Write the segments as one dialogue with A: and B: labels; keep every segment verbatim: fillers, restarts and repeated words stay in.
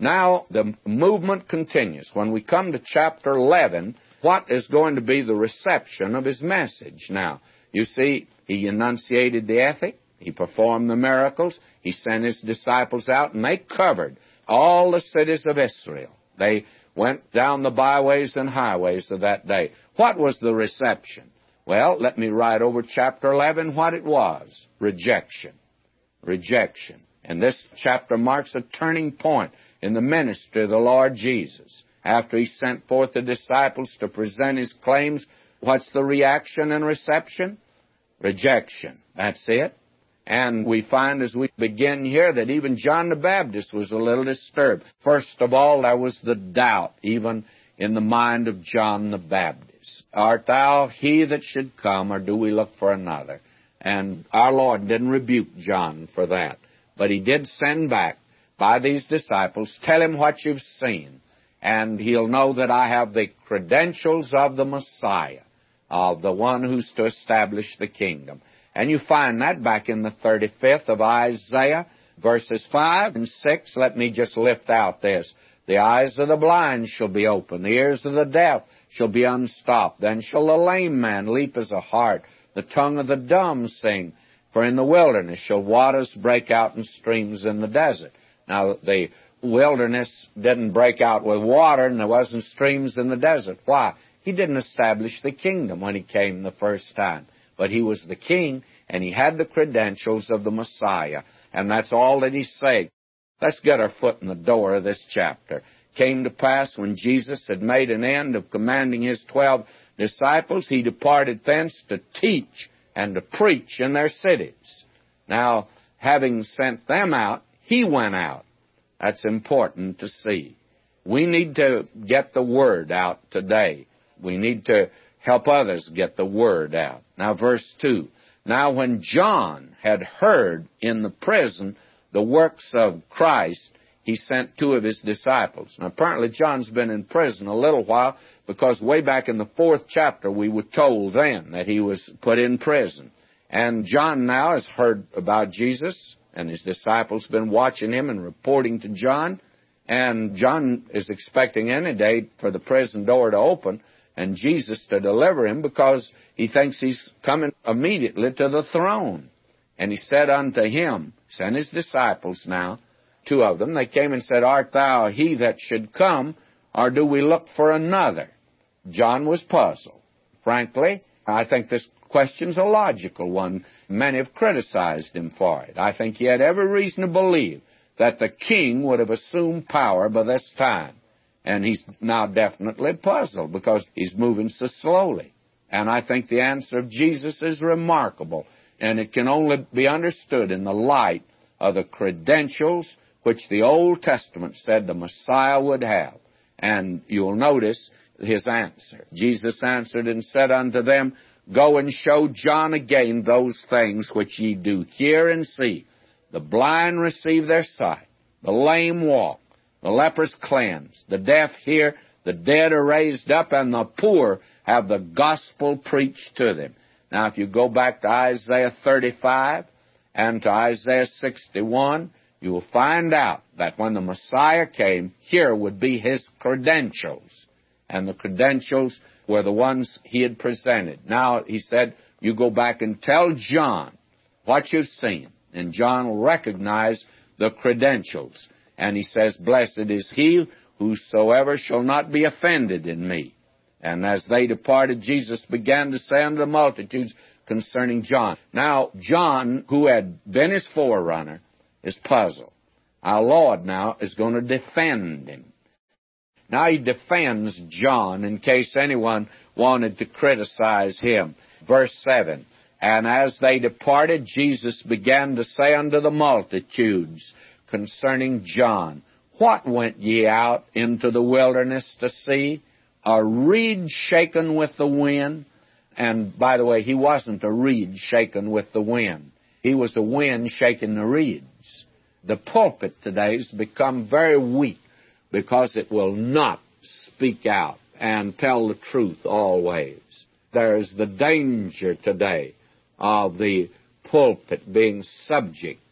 A: Now, the movement continues. When we come to chapter eleven, what is going to be the reception of his message? Now, you see, he enunciated the ethic, he performed the miracles, he sent his disciples out, and they covered all the cities of Israel. They went down the byways and highways of that day. What was the reception? Well, let me write over chapter eleven what it was. Rejection. Rejection. And this chapter marks a turning point in the ministry of the Lord Jesus. After he sent forth the disciples to present his claims, what's the reaction and reception? Rejection. That's it. And we find as we begin here that even John the Baptist was a little disturbed. First of all, there was the doubt, even in the mind of John the Baptist. Art thou he that should come, or do we look for another? And our Lord didn't rebuke John for that. But he did send back by these disciples, tell him what you've seen, and he'll know that I have the credentials of the Messiah, of the one who's to establish the kingdom. And you find that back in the thirty-fifth of Isaiah, verses five and six. Let me just lift out this. The eyes of the blind shall be opened, the ears of the deaf shall be unstopped. Then shall the lame man leap as a hart, the tongue of the dumb sing. For in the wilderness shall waters break out in streams in the desert. Now, the wilderness didn't break out with water, and there wasn't streams in the desert. Why? He didn't establish the kingdom when he came the first time. But he was the king, and he had the credentials of the Messiah. And that's all that he's saying. Let's get our foot in the door of this chapter. Came to pass when Jesus had made an end of commanding his twelve disciples, he departed thence to teach and to preach in their cities. Now, having sent them out, he went out. That's important to see. We need to get the word out today. We need to help others get the word out. Now, verse two. Now, when John had heard in the prison the works of Christ, he sent two of his disciples. Now, apparently John's been in prison a little while, because way back in the fourth chapter we were told then that he was put in prison. And John now has heard about Jesus, and his disciples have been watching him and reporting to John. And John is expecting any day for the prison door to open and Jesus to deliver him, because he thinks he's coming immediately to the throne. And he said unto him, send his disciples now, two of them, they came and said, art thou he that should come, or do we look for another? John was puzzled. Frankly, I think this question's a logical one. Many have criticized him for it. I think he had every reason to believe that the king would have assumed power by this time. And he's now definitely puzzled because he's moving so slowly. And I think the answer of Jesus is remarkable, and it can only be understood in the light of the credentials which the Old Testament said the Messiah would have. And you'll notice his answer. Jesus answered and said unto them, go and show John again those things which ye do hear and see. The blind receive their sight, the lame walk, the lepers cleansed, the deaf hear, the dead are raised up, and the poor have the gospel preached to them. Now, if you go back to Isaiah thirty-five and to Isaiah sixty-one, you will find out that when the Messiah came, here would be his credentials. And the credentials were the ones he had presented. Now, he said, you go back and tell John what you've seen. And John will recognize the credentials. And he says, blessed is he whosoever shall not be offended in me. And as they departed, Jesus began to say unto the multitudes concerning John. Now, John, who had been his forerunner, is puzzled. Our Lord now is going to defend him. Now he defends John in case anyone wanted to criticize him. Verse seven, and as they departed, Jesus began to say unto the multitudes concerning John, what went ye out into the wilderness to see? A reed shaken with the wind? And by the way, he wasn't a reed shaken with the wind. He was a wind shaking the reeds. The pulpit today has become very weak because it will not speak out and tell the truth always. There is the danger today of the pulpit being subject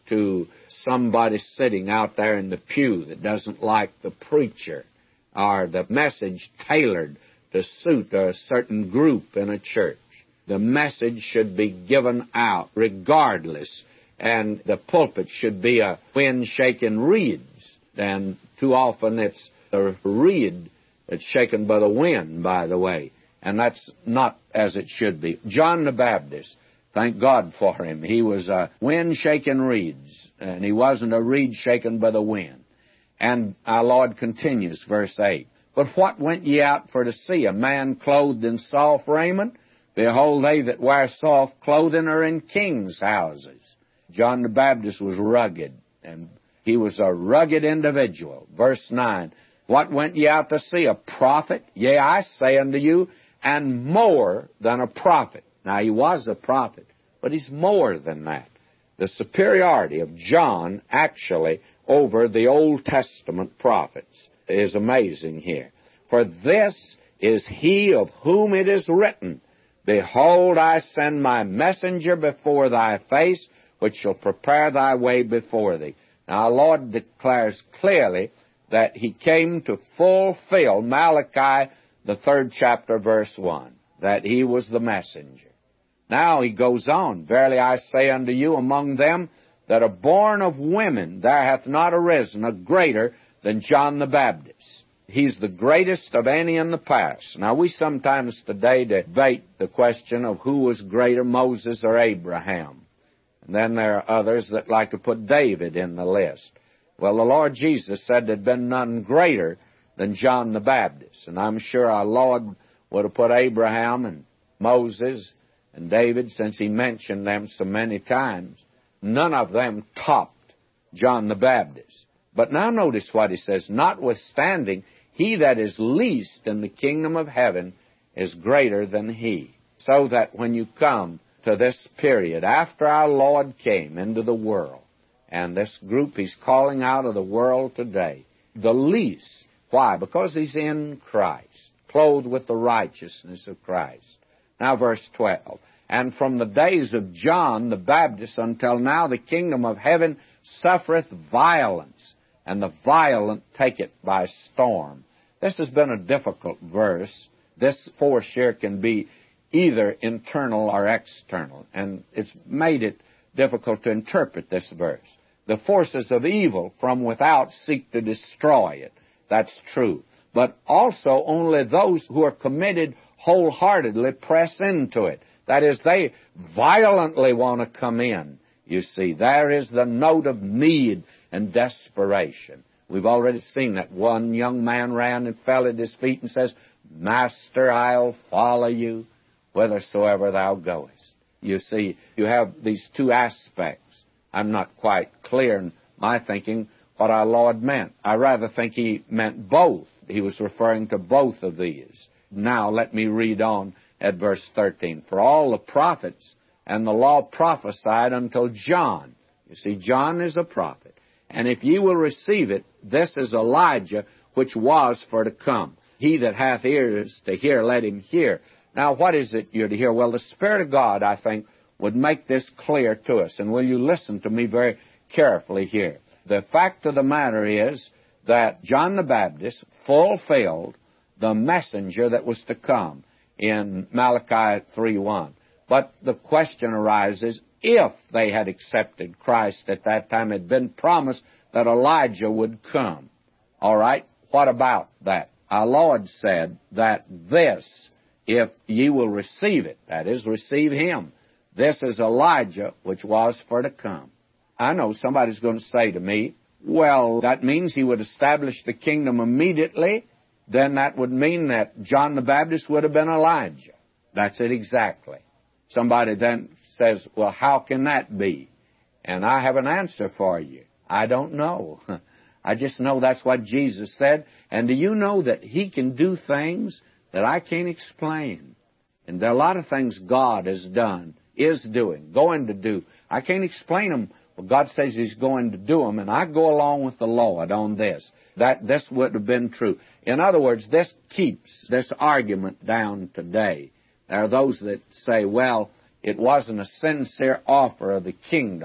A: to somebody sitting out there in the pew that doesn't like the preacher or the message tailored to suit a certain group in a church. The message should be given out regardless, and the pulpit should be a wind-shaking reeds. And too often it's a reed that's shaken by the wind, by the way. And that's not as it should be. John the Baptist, thank God for him. He was a wind-shaking reeds, and he wasn't a reed shaken by the wind. And our Lord continues, verse eight. But what went ye out for to see? A man clothed in soft raiment? Behold, they that wear soft clothing are in kings' houses. John the Baptist was rugged, and he was a rugged individual. Verse nine. What went ye out to see? A prophet? Yea, I say unto you, and more than a prophet. Now, he was a prophet, but he's more than that. The superiority of John, actually, over the Old Testament prophets is amazing here. For this is he of whom it is written, Behold, I send my messenger before thy face, which shall prepare thy way before thee. Now, our Lord declares clearly that he came to fulfill Malachi, the third chapter, verse one, that he was the messenger. Now he goes on, Verily I say unto you, among them that are born of women, there hath not arisen a greater than John the Baptist. He's the greatest of any in the past. Now, we sometimes today debate the question of who was greater, Moses or Abraham. And then there are others that like to put David in the list. Well, the Lord Jesus said there'd been none greater than John the Baptist. And I'm sure our Lord would have put Abraham and Moses and David, since he mentioned them so many times. None of them topped John the Baptist. But now notice what he says, Notwithstanding, he that is least in the kingdom of heaven is greater than he. So that when you come to this period, after our Lord came into the world, and this group he's calling out of the world today, the least. Why? Because he's in Christ, clothed with the righteousness of Christ. Now verse twelve. And from the days of John the Baptist until now the kingdom of heaven suffereth violence, and the violent take it by storm. This has been a difficult verse. This force here can be either internal or external, and it's made it difficult to interpret this verse. The forces of evil from without seek to destroy it. That's true. But also only those who are committed wholeheartedly press into it. That is, they violently want to come in. You see, there is the note of need and desperation. We've already seen that. One young man ran and fell at his feet and says, Master, I'll follow you whithersoever thou goest. You see, you have these two aspects. I'm not quite clear in my thinking what our Lord meant. I rather think he meant both. He was referring to both of these. Now let me read on at verse thirteen. For all the prophets and the law prophesied until John. You see, John is a prophet. And if ye will receive it, this is Elijah, which was for to come. He that hath ears to hear, let him hear. Now, what is it you're to hear? Well, the Spirit of God, I think, would make this clear to us. And will you listen to me very carefully here? The fact of the matter is that John the Baptist fulfilled the messenger that was to come in Malachi three one. But the question arises, if they had accepted Christ at that time, it had been promised that Elijah would come. All right, what about that? Our Lord said that this, if ye will receive it, that is, receive him, this is Elijah, which was for to come. I know somebody's going to say to me, well, that means he would establish the kingdom immediately. Then that would mean that John the Baptist would have been Elijah. That's it exactly. Somebody then says, well, how can that be? And I have an answer for you. I don't know. I just know that's what Jesus said. And do you know that he can do things that I can't explain? And there are a lot of things God has done, is doing, going to do. I can't explain them. Well, God says he's going to do them, and I go along with the Lord on this. That this would have been true. In other words, this keeps this argument down today. There are those that say, well, it wasn't a sincere offer of the kingdom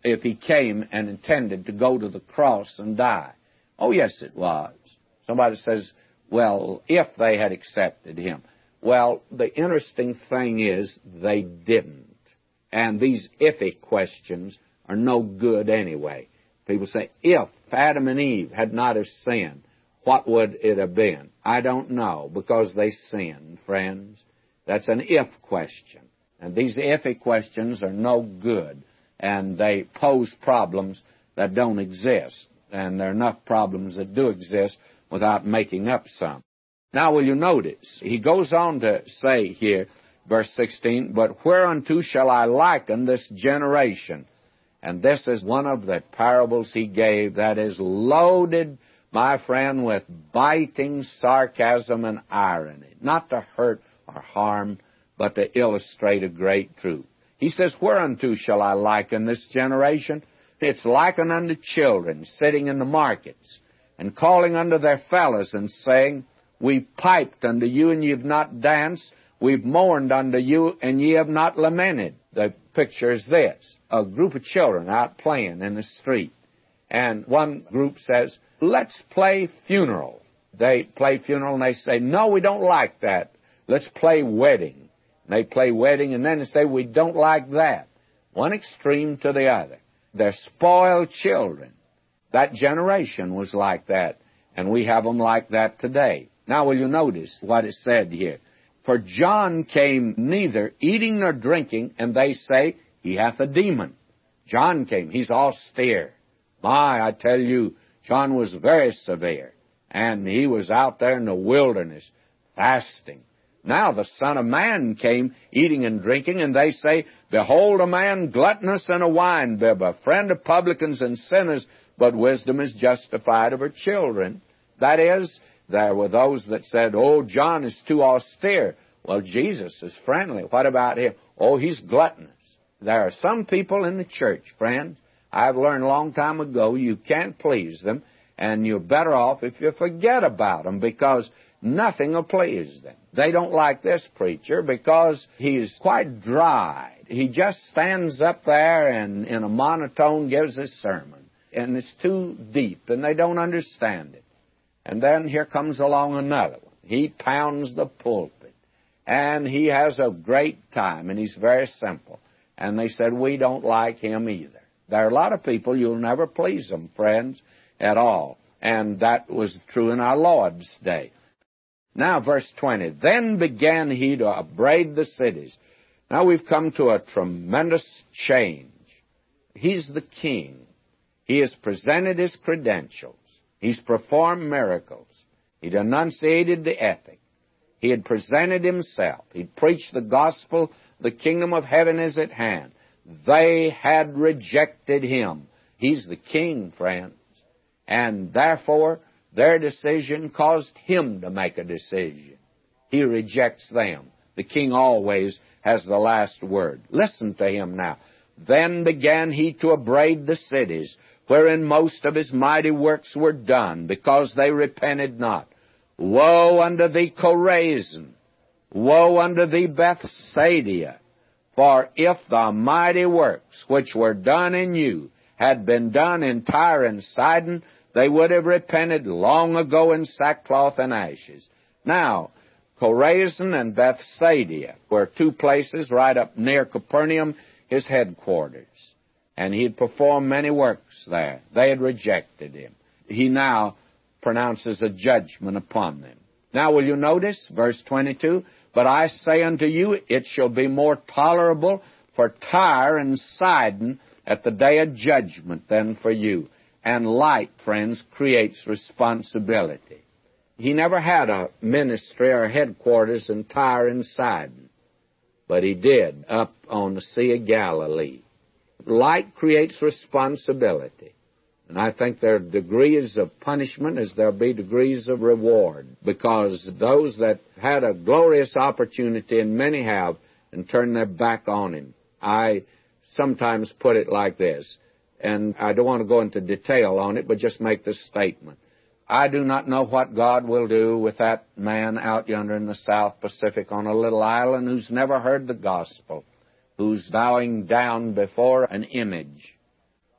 A: if he came and intended to go to the cross and die. Oh, yes, it was. Somebody says, well, if they had accepted him. Well, the interesting thing is they didn't. And these iffy questions are no good anyway. People say, if Adam and Eve had not have sinned, what would it have been? I don't know, because they sinned, friends. That's an if question. And these iffy questions are no good, and they pose problems that don't exist. And there are enough problems that do exist without making up some. Now, will you notice, he goes on to say here, verse sixteen, but whereunto shall I liken this generation? And this is one of the parables he gave that is loaded, my friend, with biting sarcasm and irony, not to hurt or harm, but to illustrate a great truth. He says, whereunto shall I liken this generation? It's likened unto children sitting in the markets and calling unto their fellows and saying, we've piped unto you and you've not danced. We've mourned unto you and ye have not lamented. The picture is this, a group of children out playing in the street. And one group says, let's play funeral. They play funeral and they say, no, we don't like that. Let's play wedding. And they play wedding and then they say, we don't like that. One extreme to the other. They're spoiled children. That generation was like that. And we have them like that today. Now, will you notice what is said here? For John came neither eating nor drinking, and they say, he hath a demon. John came. He's austere. My, I tell you, John was very severe. And he was out there in the wilderness, fasting. Now the Son of Man came eating and drinking, and they say, behold a man gluttonous and a winebibber, friend of publicans and sinners, but wisdom is justified of her children. That is, there were those that said, oh, John is too austere. Well, Jesus is friendly. What about him? Oh, he's gluttonous. There are some people in the church, friends, I've learned a long time ago, you can't please them, and you're better off if you forget about them, because nothing will please them. They don't like this preacher because he's quite dry. He just stands up there and in a monotone gives his sermon, and it's too deep, and they don't understand it. And then here comes along another one. He pounds the pulpit, and he has a great time, and he's very simple. And they said, we don't like him either. There are a lot of people, you'll never please them, friends, at all. And that was true in our Lord's day. Now, verse twenty, then began he to upbraid the cities. Now we've come to a tremendous change. He's the king. He has presented his credentials. He's performed miracles. He'd enunciated the ethic. He had presented himself. He'd preached the gospel. The kingdom of heaven is at hand. They had rejected him. He's the king, friends. And therefore, their decision caused him to make a decision. He rejects them. The king always has the last word. Listen to him now. Then began he to upbraid the cities, wherein most of his mighty works were done, because they repented not. Woe unto thee, Chorazin! Woe unto thee, Bethsaida! For if the mighty works which were done in you had been done in Tyre and Sidon, they would have repented long ago in sackcloth and ashes. Now, Chorazin and Bethsaida were two places right up near Capernaum, his headquarters. And he had performed many works there. They had rejected him. He now pronounces a judgment upon them. Now will you notice, verse twenty-two, but I say unto you, it shall be more tolerable for Tyre and Sidon at the day of judgment than for you. And light, friends, creates responsibility. He never had a ministry or headquarters in Tyre and Sidon, but he did up on the Sea of Galilee. Light creates responsibility. And I think there are degrees of punishment as there'll be degrees of reward, because those that had a glorious opportunity, and many have, and turned their back on him. I sometimes put it like this, and I don't want to go into detail on it, but just make this statement. I do not know what God will do with that man out yonder in the South Pacific on a little island who's never heard the gospel, who's bowing down before an image.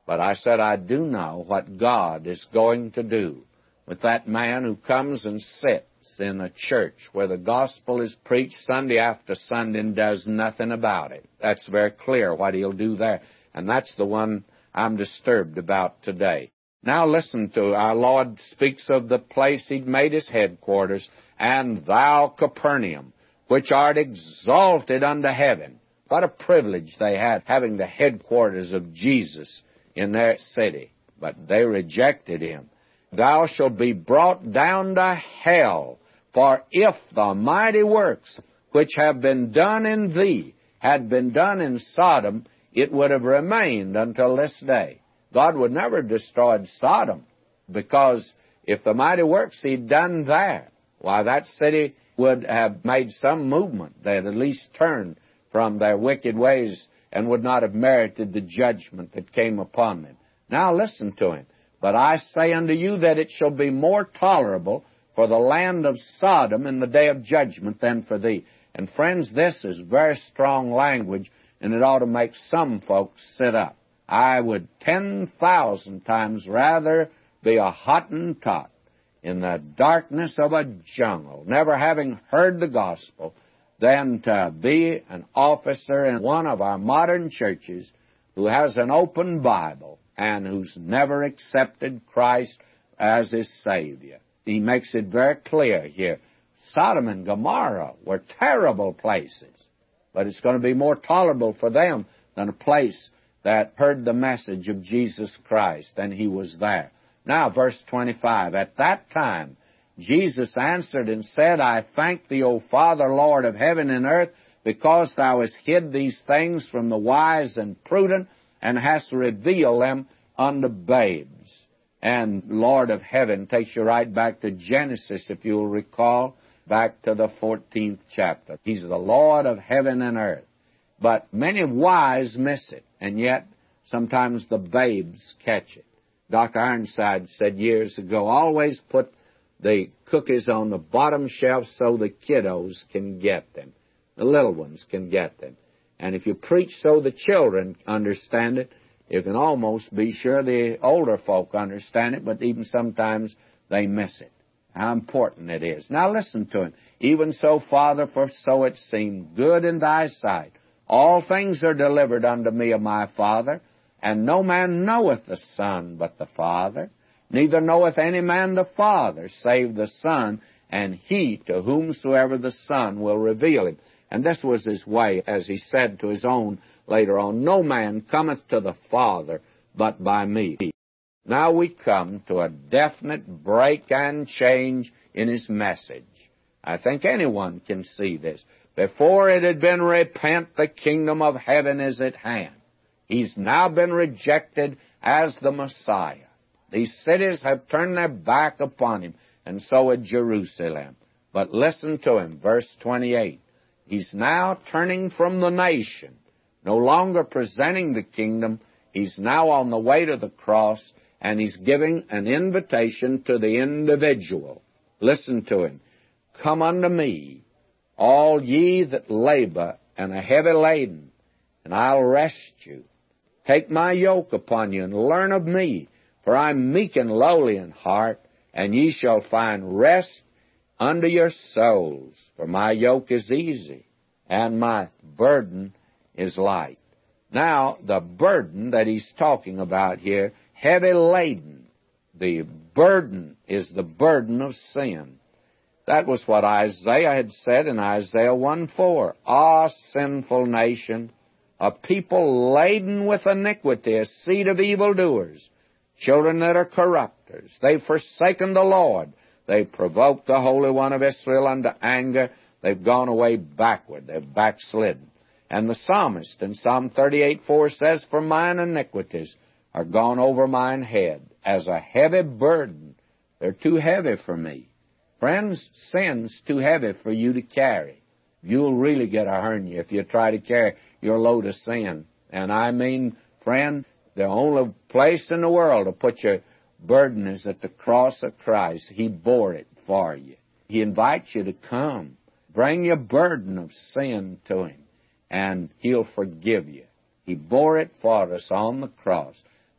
A: But I said I do know what God is going to do with that man who comes and sits in a church where the gospel is preached Sunday after Sunday and does nothing about it. That's very clear what he'll do there. And that's the one I'm disturbed about today. Now listen to our Lord speaks of the place he'd made his headquarters, and thou, Capernaum, which art exalted unto heaven. What a privilege they had, having the headquarters of Jesus in their city. But they rejected him. Thou shalt be brought down to hell, for if the mighty works which have been done in thee had been done in Sodom, it would have remained until this day. God would never have destroyed Sodom, because if the mighty works he'd done there, why, that city would have made some movement. They'd at least turned from their wicked ways and would not have merited the judgment that came upon them. Now listen to him. But I say unto you that it shall be more tolerable for the land of Sodom in the day of judgment than for thee. And friends, this is very strong language, and it ought to make some folks sit up. I would ten thousand times rather be a Hottentot in the darkness of a jungle, never having heard the gospel, than to be an officer in one of our modern churches who has an open Bible and who's never accepted Christ as his Savior. He makes it very clear here. Sodom and Gomorrah were terrible places, but it's going to be more tolerable for them than a place that heard the message of Jesus Christ, and he was there. Now, verse twenty-five, at that time Jesus answered and said, I thank thee, O Father, Lord of heaven and earth, because thou hast hid these things from the wise and prudent, and hast revealed them unto babes. And Lord of heaven takes you right back to Genesis, if you'll recall, back to the fourteenth chapter. He's the Lord of heaven and earth. But many wise miss it, and yet sometimes the babes catch it. Doctor Ironside said years ago, always put the cookies on the bottom shelf so the kiddos can get them. The little ones can get them. And if you preach so the children understand it, you can almost be sure the older folk understand it, but even sometimes they miss it. How important it is. Now listen to him. Even so, Father, for so it seemed good in thy sight. All things are delivered unto me of my Father, and no man knoweth the Son but the Father, neither knoweth any man the Father, save the Son, and he to whomsoever the Son will reveal him. And this was his way, as he said to his own later on, no man cometh to the Father but by me. Now we come to a definite break and change in his message. I think anyone can see this. Before it had been repent, the kingdom of heaven is at hand. He's now been rejected as the Messiah. These cities have turned their back upon him, and so had Jerusalem. But listen to him, verse twenty-eight. He's now turning from the nation, no longer presenting the kingdom. He's now on the way to the cross, and he's giving an invitation to the individual. Listen to him. Come unto me, all ye that labor and are heavy laden, and I'll rest you. Take my yoke upon you and learn of me, for I'm meek and lowly in heart, and ye shall find rest unto your souls. For my yoke is easy, and my burden is light. Now, the burden that he's talking about here, heavy laden. The burden is the burden of sin. That was what Isaiah had said in Isaiah one four. Ah, sinful nation, a people laden with iniquity, a seed of evildoers, children that are corrupters. They've forsaken the Lord. They've provoked the Holy One of Israel unto anger. They've gone away backward. They've backslidden. And the psalmist in Psalm thirty-eight four says, for mine iniquities are gone over mine head as a heavy burden. They're too heavy for me. Friends, sin's too heavy for you to carry. You'll really get a hernia if you try to carry your load of sin. And I mean, friend, the only place in the world to put your burden is at the cross of Christ. He bore it for you. He invites you to come. Bring your burden of sin to him, and he'll forgive you. He bore it for us on the cross.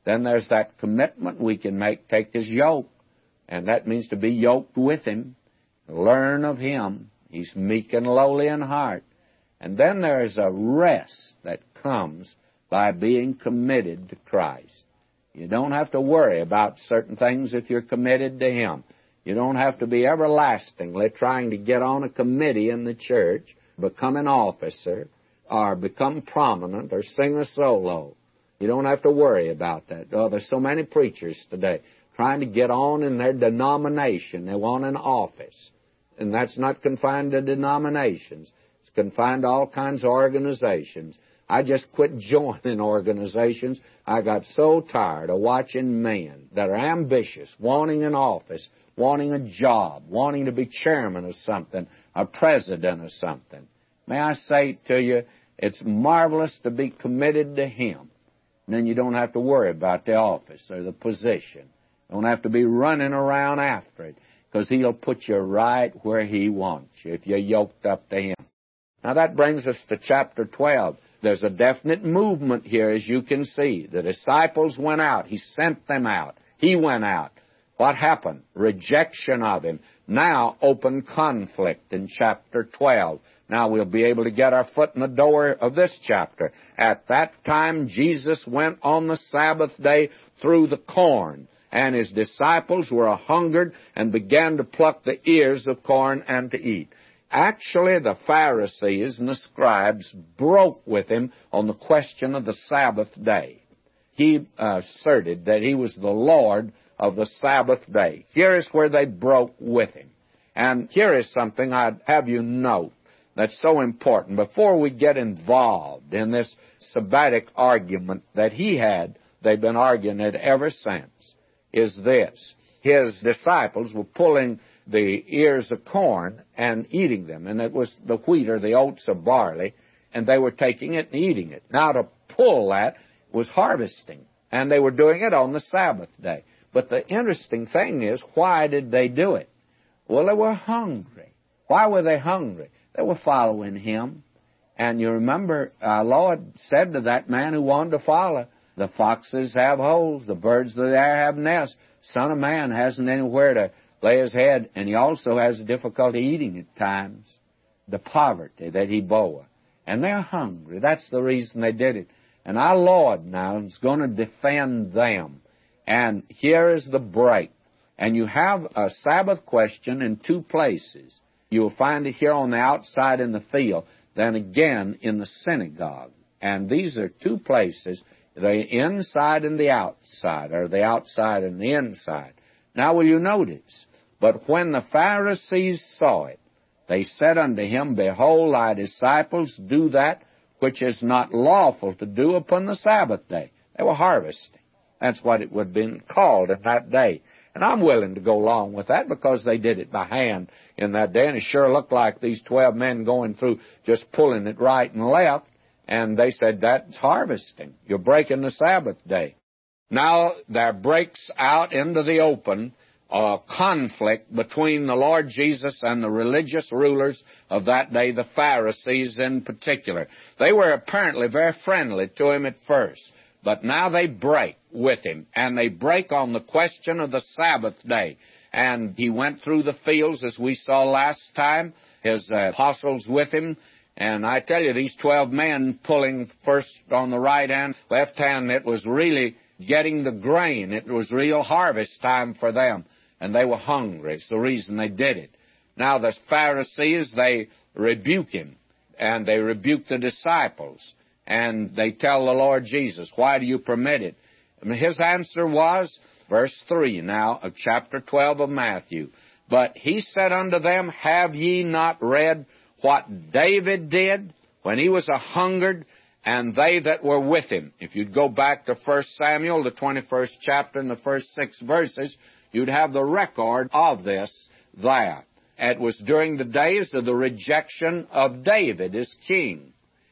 A: Then there's that commitment we can make, take his yoke. And that means to be yoked with him, learn of him. He's meek and lowly in heart. And then there is a rest that comes by being committed to Christ. You don't have to worry about certain things if you're committed to him. You don't have to be everlastingly trying to get on a committee in the church, become an officer, or become prominent, or sing a solo. You don't have to worry about that. Oh, there's so many preachers today trying to get on in their denomination. They want an office. And that's not confined to denominations. It's confined to all kinds of organizations. I just quit joining organizations. I got so tired of watching men that are ambitious, wanting an office, wanting a job, wanting to be chairman of something, a president of something. May I say to you, it's marvelous to be committed to him. And then you don't have to worry about the office or the position. You don't have to be running around after it, because he'll put you right where he wants you if you're yoked up to him. Now that brings us to chapter twelve. There's a definite movement here, as you can see. The disciples went out. He sent them out. He went out. What happened? Rejection of him. Now open conflict in chapter twelve. Now we'll be able to get our foot in the door of this chapter. At that time Jesus went on the Sabbath day through the corn, and his disciples were hungered and began to pluck the ears of corn and to eat. Actually, the Pharisees and the scribes broke with him on the question of the Sabbath day. He asserted that he was the Lord of the Sabbath day. Here is where they broke with him. And here is something I'd have you note that's so important. Before we get involved in this sabbatic argument that he had, they've been arguing it ever since, is this. His disciples were pulling the ears of corn and eating them, and it was the wheat or the oats of barley, and they were taking it and eating it. Now to pull that was harvesting, and they were doing it on the Sabbath day. But the interesting thing is, why did they do it? Well, they were hungry. Why were they hungry? They were following him. And you remember, our Lord said to that man who wanted to follow, the foxes have holes, the birds of the air have nests. Son of Man hasn't anywhere to lay his head, and he also has difficulty eating at times. The poverty that he bore. And they're hungry. That's the reason they did it. And our Lord now is going to defend them. And here is the break. And you have a Sabbath question in two places. You'll find it here on the outside in the field, then again in the synagogue. And these are two places, the inside and the outside, or the outside and the inside. Now will you notice, but when the Pharisees saw it, they said unto him, Behold, thy disciples do that which is not lawful to do upon the Sabbath day. They were harvesting. That's what it would have been called in that day. And I'm willing to go along with that because they did it by hand in that day. And it sure looked like these twelve men going through just pulling it right and left. And they said, that's harvesting. You're breaking the Sabbath day. Now there breaks out into the open a conflict between the Lord Jesus and the religious rulers of that day, the Pharisees in particular. They were apparently very friendly to him at first. But now they break with him, and they break on the question of the Sabbath day. And he went through the fields, as we saw last time, his uh, apostles with him. And I tell you, these twelve men pulling first on the right hand, left hand, it was really getting the grain. It was real harvest time for them. And they were hungry. It's the reason they did it. Now the Pharisees, they rebuke him, and they rebuke the disciples. And they tell the Lord Jesus, why do you permit it? And his answer was, verse three now of chapter twelve of Matthew, But he said unto them, Have ye not read what David did when he was a hungered, and they that were with him? If you'd go back to First Samuel, the twenty-first chapter, and the first six verses, you'd have the record of this there. It was during the days of the rejection of David as king.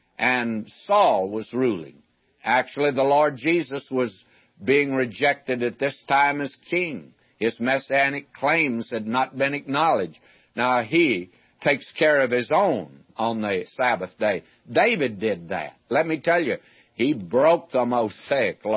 A: And Saul was ruling. Actually, the Lord Jesus was being rejected at this time as king. His messianic claims had not been acknowledged. Now, he takes care of his own on the Sabbath day. David did that. Let me tell you, he broke the Mosaic law.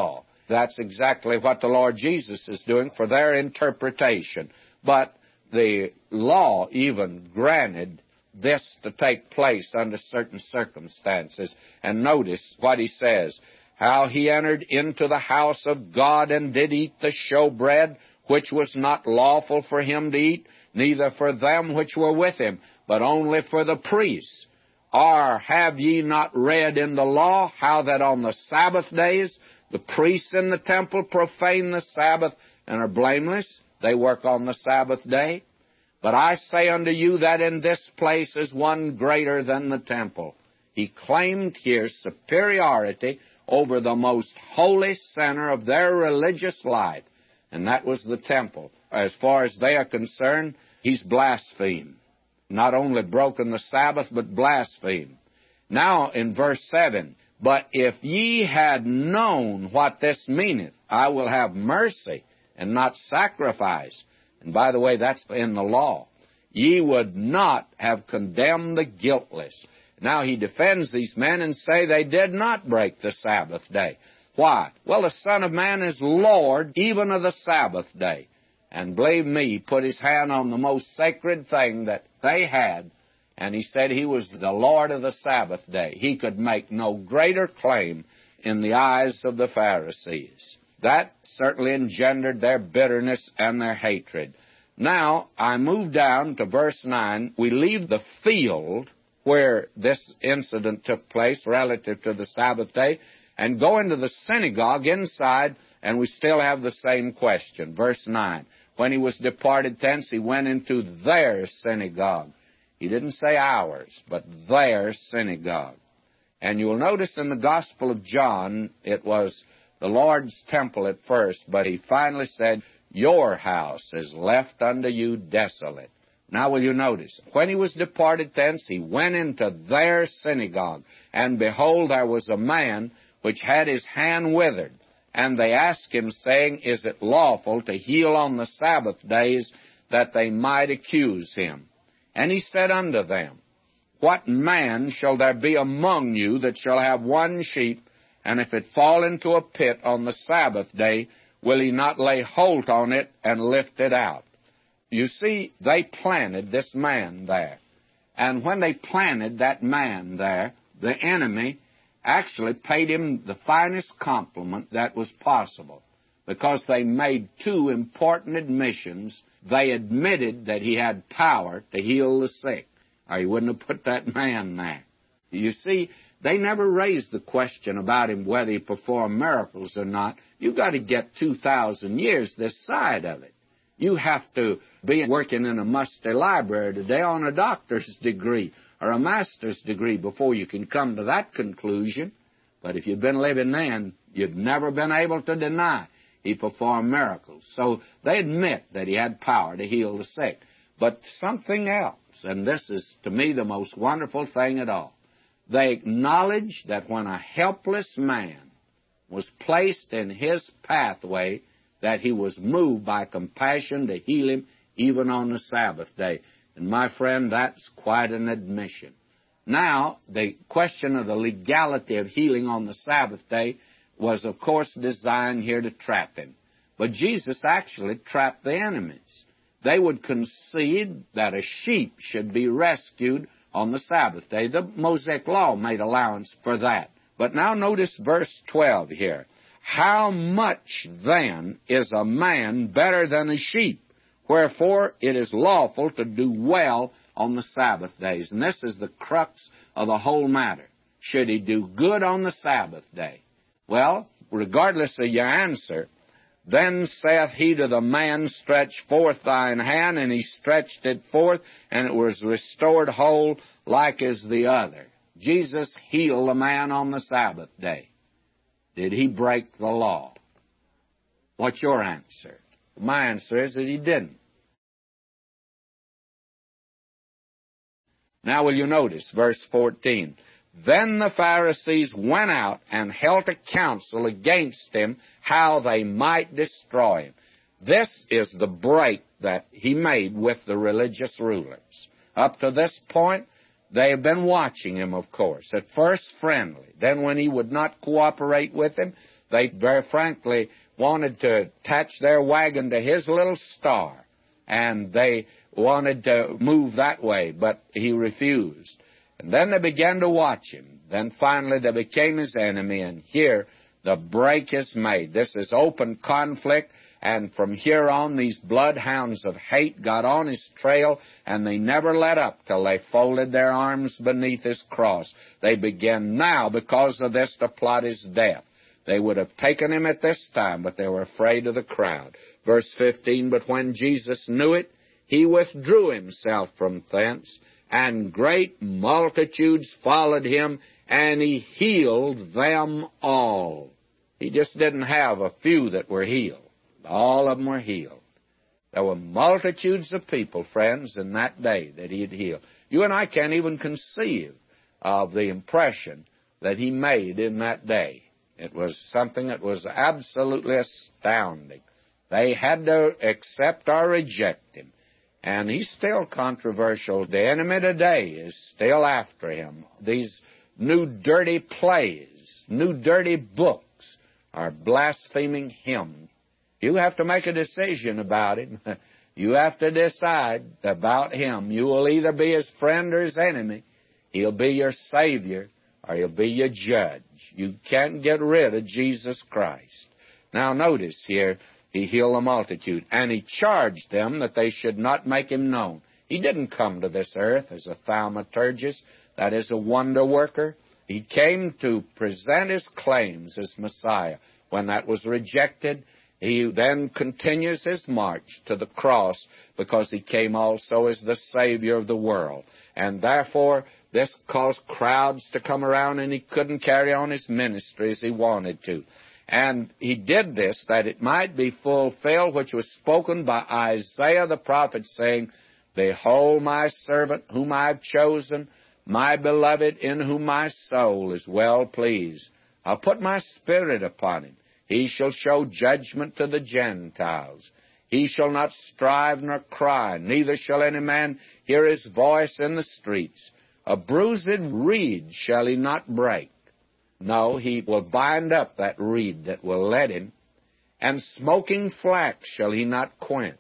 A: That's exactly what the Lord Jesus is doing for their interpretation. But the law even granted this to take place under certain circumstances. And notice what he says, how he entered into the house of God and did eat the showbread, which was not lawful for him to eat, neither for them which were with him, but only for the priests. Or have ye not read in the law how that on the Sabbath days the priests in the temple profane the Sabbath and are blameless? They work on the Sabbath day. But I say unto you that in this place is one greater than the temple. He claimed here superiority over the most holy center of their religious life, and that was the temple. As far as they are concerned, he's blasphemed. Not only broken the Sabbath, but blasphemed. Now in verse seven, but if ye had known what this meaneth, I will have mercy and not sacrifice. And by the way, that's in the law. Ye would not have condemned the guiltless. Now he defends these men and say they did not break the Sabbath day. Why? Well, the Son of Man is Lord even of the Sabbath day. And believe me, he put his hand on the most sacred thing that they had, and he said he was the Lord of the Sabbath day. He could make no greater claim in the eyes of the Pharisees. That certainly engendered their bitterness and their hatred. Now, I move down to verse nine. We leave the field where this incident took place relative to the Sabbath day and go into the synagogue inside, and we still have the same question. Verse nine. When he was departed thence, he went into their synagogue. He didn't say ours, but their synagogue. And you'll notice in the Gospel of John, it was the Lord's temple at first, but he finally said, your house is left unto you desolate. Now will you notice, when he was departed thence, he went into their synagogue, and behold, there was a man which had his hand withered. And they asked him, saying, is it lawful to heal on the Sabbath days, that they might accuse him? And he said unto them, what man shall there be among you that shall have one sheep, and if it fall into a pit on the Sabbath day, will he not lay hold on it and lift it out? You see, they planted this man there. And when they planted that man there, the enemy actually paid him the finest compliment that was possible, because they made two important admissions. They admitted that he had power to heal the sick, or he wouldn't have put that man there. You see, they never raised the question about him whether he performed miracles or not. You've got to get two thousand years this side of it. You have to be working in a musty library today on a doctor's degree or a master's degree before you can come to that conclusion. But if you've been living then, you've never been able to deny he performed miracles. So they admit that he had power to heal the sick. But something else, and this is to me the most wonderful thing at all, they acknowledge that when a helpless man was placed in his pathway, that he was moved by compassion to heal him even on the Sabbath day. And my friend, that's quite an admission. Now, the question of the legality of healing on the Sabbath day was, of course, designed here to trap him. But Jesus actually trapped the enemies. They would concede that a sheep should be rescued on the Sabbath day. The Mosaic Law made allowance for that. But now notice verse twelve here. How much then is a man better than a sheep? Wherefore it is lawful to do well on the Sabbath days. And this is the crux of the whole matter. Should he do good on the Sabbath day? Well, regardless of your answer, then saith he to the man, stretch forth thine hand, and he stretched it forth, and it was restored whole like as the other. Jesus healed a man on the Sabbath day. Did he break the law? What's your answer? My answer is that he didn't. Now will you notice verse fourteen? Then the Pharisees went out and held a council against him, how they might destroy him. This is the break that he made with the religious rulers. Up to this point, they have been watching him, of course, at first friendly. Then when he would not cooperate with them, They very frankly wanted to attach their wagon to his little star, and they wanted to move that way, but he refused. And then they began to watch him. Then finally they became his enemy, and here the break is made. This is open conflict, and from here on these bloodhounds of hate got on his trail, and they never let up till they folded their arms beneath his cross. They began now, because of this, to plot his death. They would have taken him at this time, but they were afraid of the crowd. Verse fifteen, but when Jesus knew it, he withdrew himself from thence, and great multitudes followed him, and he healed them all. He just didn't have a few that were healed. All of them were healed. There were multitudes of people, friends, in that day that he had healed. You and I can't even conceive of the impression that he made in that day. It was something that was absolutely astounding. They had to accept or reject him. And he's still controversial. The enemy today is still after him. These new dirty plays, new dirty books are blaspheming him. You have to make a decision about him. You have to decide about him. You will either be his friend or his enemy. He'll be your Savior or he'll be your judge. You can't get rid of Jesus Christ. Now notice here, he healed the multitude, and he charged them that they should not make him known. He didn't come to this earth as a thaumaturgist, that is, a wonder worker. He came to present his claims as Messiah. When that was rejected, he then continues his march to the cross, because he came also as the Savior of the world. And therefore, this caused crowds to come around, and he couldn't carry on his ministry as he wanted to. And he did this that it might be fulfilled which was spoken by Isaiah the prophet, saying, behold my servant whom I have chosen, my beloved in whom my soul is well pleased. I'll put my spirit upon him. He shall show judgment to the Gentiles. He shall not strive nor cry, neither shall any man hear his voice in the streets. A bruised reed shall he not break. No, he will bind up that reed that will let him, and smoking flax shall he not quench.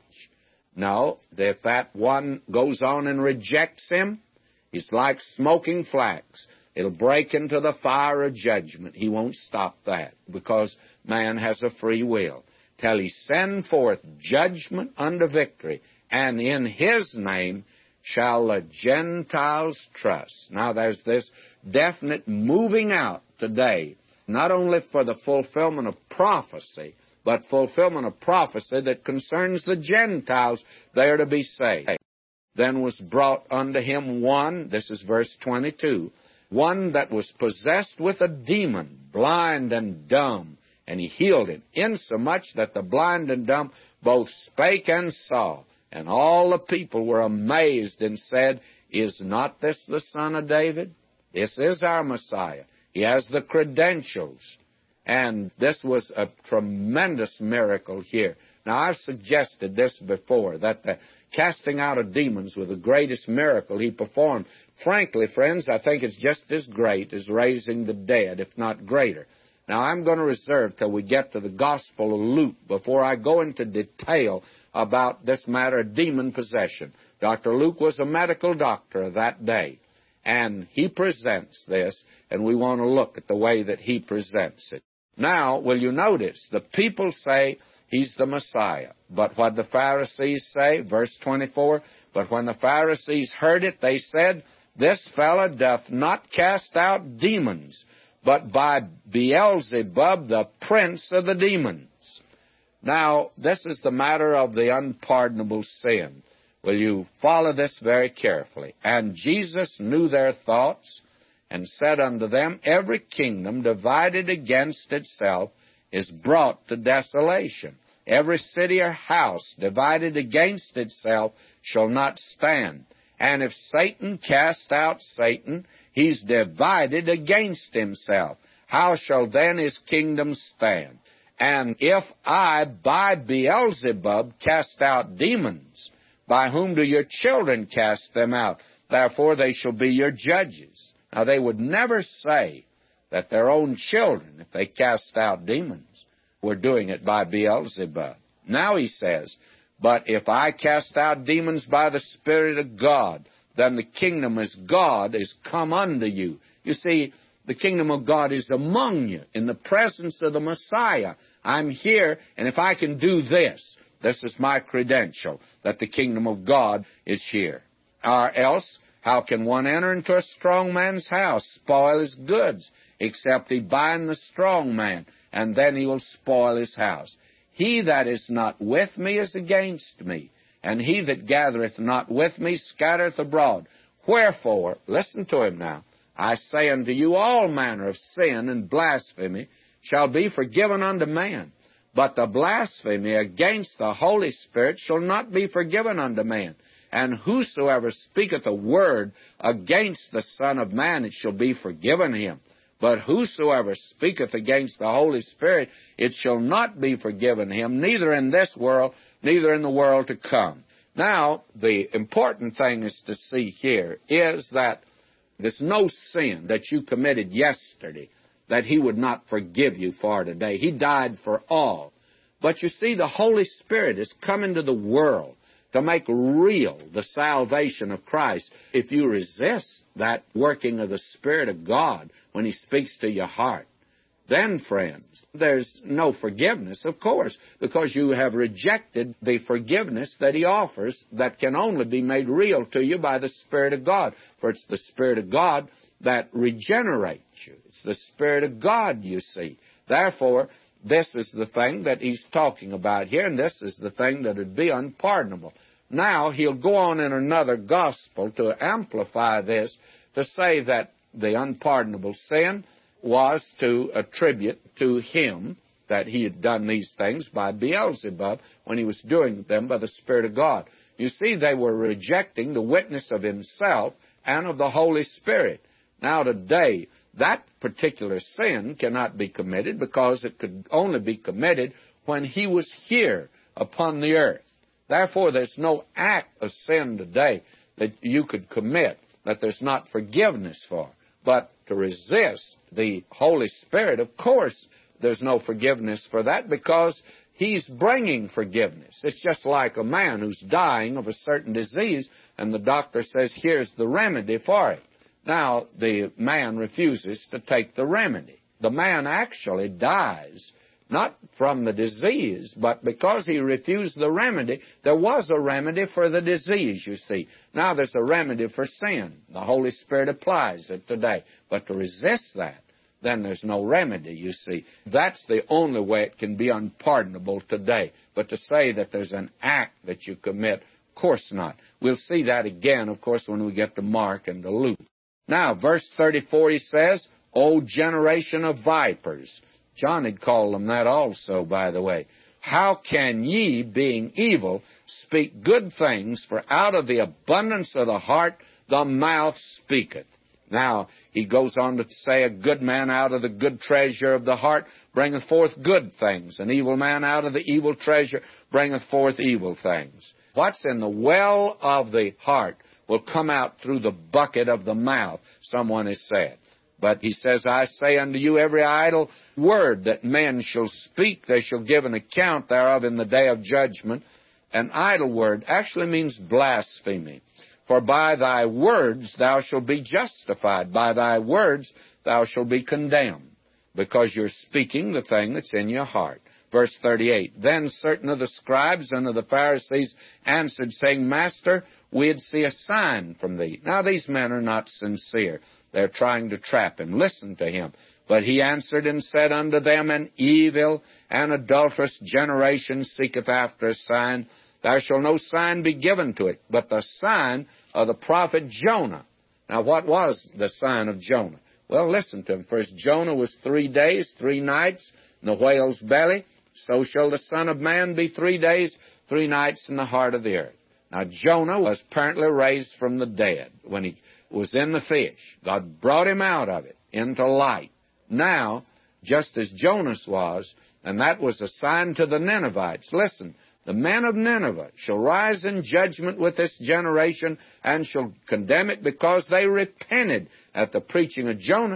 A: No, if that one goes on and rejects him, he's like smoking flax. It'll break into the fire of judgment. He won't stop that, because man has a free will. Till he send forth judgment unto victory, and in his name shall the Gentiles trust. Now there's this definite moving out today, not only for the fulfillment of prophecy, but fulfillment of prophecy that concerns the Gentiles. They are to be saved. Then was brought unto him one, this is verse twenty-two, one that was possessed with a demon, blind and dumb, and he healed him, insomuch that the blind and dumb both spake and saw. And all the people were amazed and said, is not this the Son of David? This is our Messiah. He has the credentials. And this was a tremendous miracle here. Now, I've suggested this before, that the casting out of demons was the greatest miracle he performed. Frankly, friends, I think it's just as great as raising the dead, if not greater. Now, I'm going to reserve till we get to the Gospel of Luke before I go into detail about this matter of demon possession. Doctor Luke was a medical doctor of that day, and he presents this, and we want to look at the way that he presents it. Now, will you notice, the people say he's the Messiah. But what the Pharisees say, verse twenty-four, but when the Pharisees heard it, they said, this fellow doth not cast out demons, but by Beelzebub, the prince of the demons. Now, this is the matter of the unpardonable sin. Will you follow this very carefully? And Jesus knew their thoughts, and said unto them, every kingdom divided against itself is brought to desolation. Every city or house divided against itself shall not stand. And if Satan cast out Satan, he's divided against himself. How shall then his kingdom stand? And if I, by Beelzebub, cast out demons, by whom do your children cast them out? Therefore they shall be your judges. Now, they would never say that their own children, if they cast out demons, were doing it by Beelzebub. Now he says, but if I cast out demons by the Spirit of God, then the kingdom as God is come unto you. You see, the kingdom of God is among you in the presence of the Messiah. I'm here, and if I can do this, this is my credential, that the kingdom of God is here. Or else, how can one enter into a strong man's house, spoil his goods, except he bind the strong man, and then he will spoil his house? He that is not with me is against me, and he that gathereth not with me scattereth abroad. Wherefore, listen to him now, I say unto you, all manner of sin and blasphemy shall be forgiven unto man, but the blasphemy against the Holy Spirit shall not be forgiven unto man. And whosoever speaketh a word against the Son of Man, it shall be forgiven him. But whosoever speaketh against the Holy Spirit, it shall not be forgiven him, neither in this world, neither in the world to come. Now, the important thing is to see here is that there's no sin that you committed yesterday that he would not forgive you for today. He died for all. But you see, the Holy Spirit has come into the world to make real the salvation of Christ. If you resist that working of the Spirit of God when he speaks to your heart, then, friends, there's no forgiveness, of course, because you have rejected the forgiveness that he offers that can only be made real to you by the Spirit of God. For it's the Spirit of God that regenerates you. It's the Spirit of God, you see. Therefore, this is the thing that he's talking about here, and this is the thing that would be unpardonable. Now, he'll go on in another gospel to amplify this, to say that the unpardonable sin was to attribute to him that he had done these things by Beelzebub when he was doing them by the Spirit of God. You see, they were rejecting the witness of himself and of the Holy Spirit. Now today, that particular sin cannot be committed because it could only be committed when he was here upon the earth. Therefore, there's no act of sin today that you could commit that there's not forgiveness for. But to resist the Holy Spirit, of course, there's no forgiveness for that because he's bringing forgiveness. It's just like a man who's dying of a certain disease, and the doctor says, here's the remedy for it. Now, the man refuses to take the remedy. The man actually dies, not from the disease, but because he refused the remedy. There was a remedy for the disease, you see. Now there's a remedy for sin. The Holy Spirit applies it today. But to resist that, then there's no remedy, you see. That's the only way it can be unpardonable today. But to say that there's an act that you commit, of course not. We'll see that again, of course, when we get to Mark and to Luke. Now, verse thirty-four, he says, O generation of vipers. John had called them that also, by the way. How can ye, being evil, speak good things? For out of the abundance of the heart the mouth speaketh. Now, he goes on to say, a good man out of the good treasure of the heart bringeth forth good things. An evil man out of the evil treasure bringeth forth evil things. What's in the well of the heart will come out through the bucket of the mouth, someone has said. But he says, I say unto you, every idle word that men shall speak, they shall give an account thereof in the day of judgment. An idle word actually means blasphemy. For by thy words thou shalt be justified. By thy words thou shalt be condemned, because you're speaking the thing that's in your heart. Verse thirty-eight, Then certain of the scribes and of the Pharisees answered, saying, Master, we'd see a sign from thee. Now these men are not sincere. They're trying to trap him. Listen to him. But he answered and said unto them, An evil and adulterous generation seeketh after a sign. There shall no sign be given to it, but the sign of the prophet Jonah. Now what was the sign of Jonah? Well, listen to him. First, Jonah was three days, three nights in the whale's belly. So shall the Son of Man be three days, three nights in the heart of the earth. Now, Jonah was apparently raised from the dead when he was in the fish. God brought him out of it into light. Now, just as Jonas was, and that was a sign to the Ninevites, listen, the men of Nineveh shall rise in judgment with this generation and shall condemn it because they repented at the preaching of Jonas.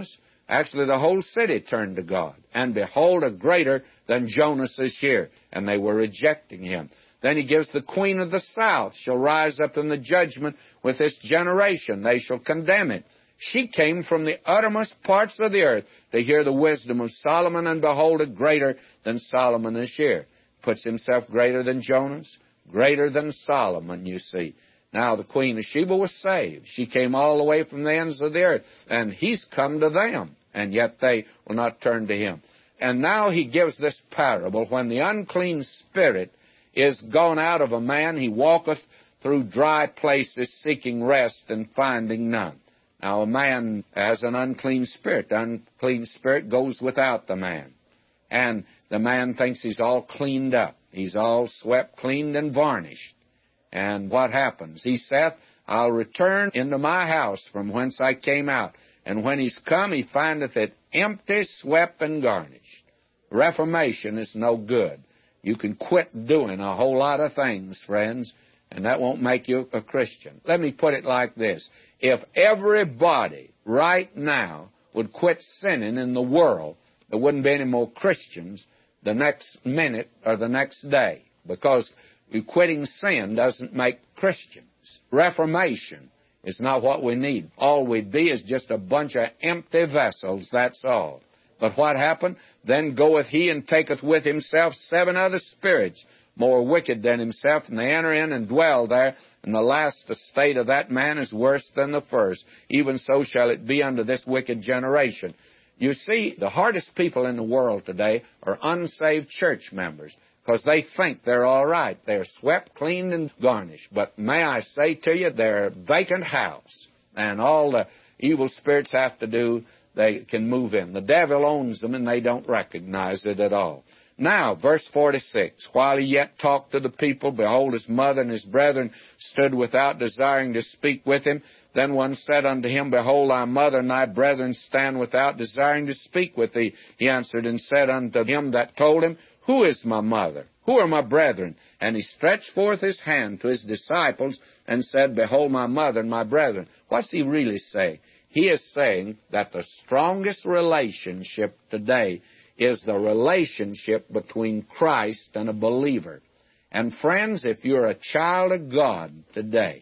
A: Actually, the whole city turned to God. And behold, a greater than Jonas is here. And they were rejecting him. Then he gives the queen of the south shall rise up in the judgment with this generation. They shall condemn it. She came from the uttermost parts of the earth to hear the wisdom of Solomon, and behold, a greater than Solomon is here. Puts himself greater than Jonas, greater than Solomon, you see. Now the queen of Sheba was saved. She came all the way from the ends of the earth, and he's come to them, and yet they will not turn to him. And now he gives this parable. When the unclean spirit is gone out of a man, he walketh through dry places seeking rest and finding none. Now a man has an unclean spirit. The unclean spirit goes without the man. And the man thinks he's all cleaned up. He's all swept, cleaned, and varnished. And what happens? He saith, I'll return into my house from whence I came out. And when he's come, he findeth it empty, swept, and garnished. Reformation is no good. You can quit doing a whole lot of things, friends, and that won't make you a Christian. Let me put it like this. If everybody right now would quit sinning in the world, there wouldn't be any more Christians the next minute or the next day, because quitting sin doesn't make Christians. Reformation is not what we need. All we'd be is just a bunch of empty vessels, that's all. But what happened? Then goeth he and taketh with himself seven other spirits, more wicked than himself, and they enter in and dwell there. And the last estate of that man is worse than the first. Even so shall it be unto this wicked generation. You see, the hardest people in the world today are unsaved church members, because they think they're all right. They're swept, cleaned, and garnished. But may I say to you, they're a vacant house, and all the evil spirits have to do, they can move in. The devil owns them, and they don't recognize it at all. Now, verse forty-six, while he yet talked to the people, behold, his mother and his brethren stood without, desiring to speak with him. Then one said unto him, behold, thy mother and thy brethren stand without, desiring to speak with thee. He answered and said unto him that told him, who is my mother? Who are my brethren? And he stretched forth his hand to his disciples and said, behold, my mother and my brethren. What's he really saying? He is saying that the strongest relationship today is the relationship between Christ and a believer. And friends, if you're a child of God today,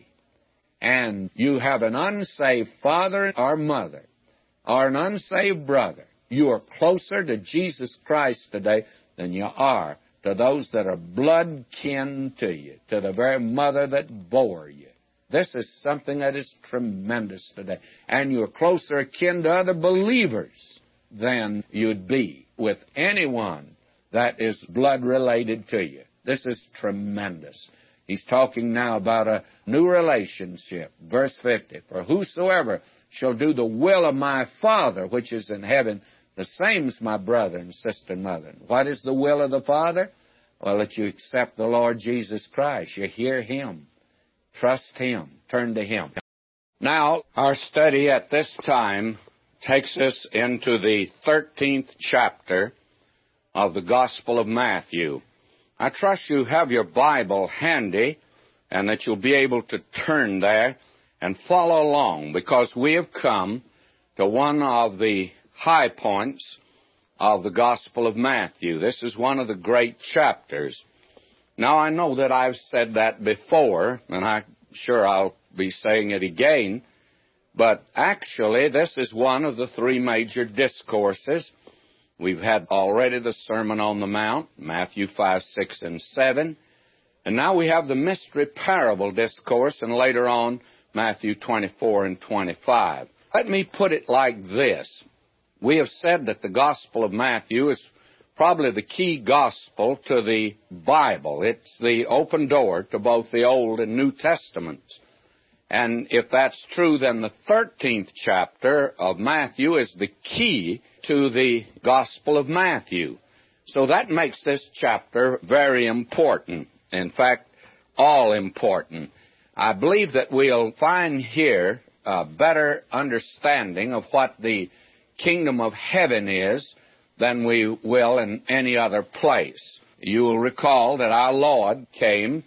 A: and you have an unsaved father or mother, or an unsaved brother, you are closer to Jesus Christ today than you are to those that are blood kin to you, to the very mother that bore you. This is something that is tremendous today. And you're closer akin to other believers than you'd be with anyone that is blood related to you. This is tremendous. He's talking now about a new relationship. Verse fifty, for whosoever shall do the will of my Father which is in heaven, the same is my brother and sister and mother. What is the will of the Father? Well, that you accept the Lord Jesus Christ. You hear Him. Trust Him. Turn to Him. Now, our study at this time takes us into the thirteenth chapter of the Gospel of Matthew. I trust you have your Bible handy and that you'll be able to turn there and follow along, because we have come to one of the high points of the Gospel of Matthew. This is one of the great chapters. Now, I know that I've said that before, and I'm sure I'll be saying it again, but actually this is one of the three major discourses. We've had already the Sermon on the Mount, Matthew five, six, and seven, and now we have the mystery parable discourse, and later on Matthew twenty-four and twenty-five. Let me put it like this. We have said that the Gospel of Matthew is probably the key gospel to the Bible. It's the open door to both the Old and New Testaments. And if that's true, then the thirteenth chapter of Matthew is the key to the Gospel of Matthew. So that makes this chapter very important. In fact, all important. I believe that we'll find here a better understanding of what the kingdom of heaven is than we will in any other place. You will recall that our Lord came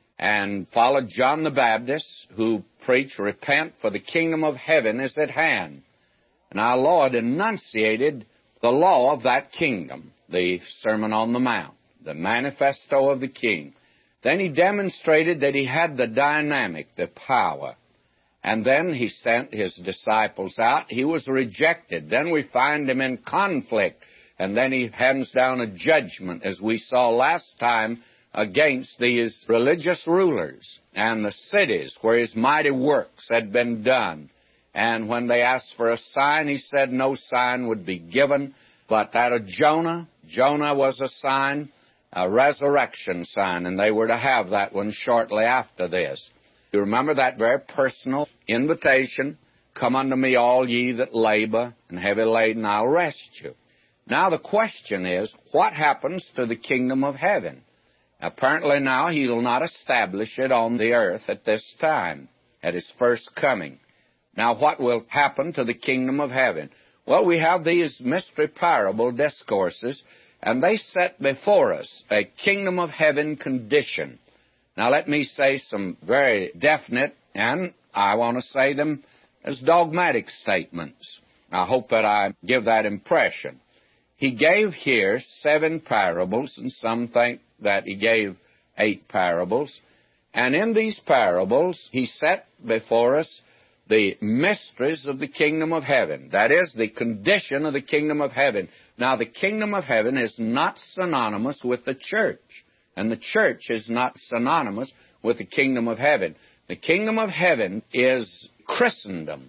A: and followed John the Baptist, who preached, repent, for the kingdom of heaven is at hand. And our Lord enunciated the law of that kingdom, the Sermon on the Mount, the manifesto of the King. Then he demonstrated that he had the dynamic, the power. And then he sent his disciples out. He was rejected. Then we find him in conflict. And then he hands down a judgment, as we saw last time, against these religious rulers and the cities where his mighty works had been done. And when they asked for a sign, he said no sign would be given, but that of Jonah. Jonah was a sign, a resurrection sign, and they were to have that one shortly after this. You remember that very personal invitation, come unto me all ye that labor and heavy laden, I'll rest you. Now the question is, what happens to the kingdom of heaven? Apparently now he will not establish it on the earth at this time, at his first coming. Now what will happen to the kingdom of heaven? Well, we have these mystery parable discourses, and they set before us a kingdom of heaven condition. Now let me say some very definite, and I want to say them as dogmatic statements. I hope that I give that impression. He gave here seven parables, and some think that he gave eight parables. And in these parables, he set before us the mysteries of the kingdom of heaven. That is, the condition of the kingdom of heaven. Now, the kingdom of heaven is not synonymous with the church, and the church is not synonymous with the kingdom of heaven. The kingdom of heaven is Christendom,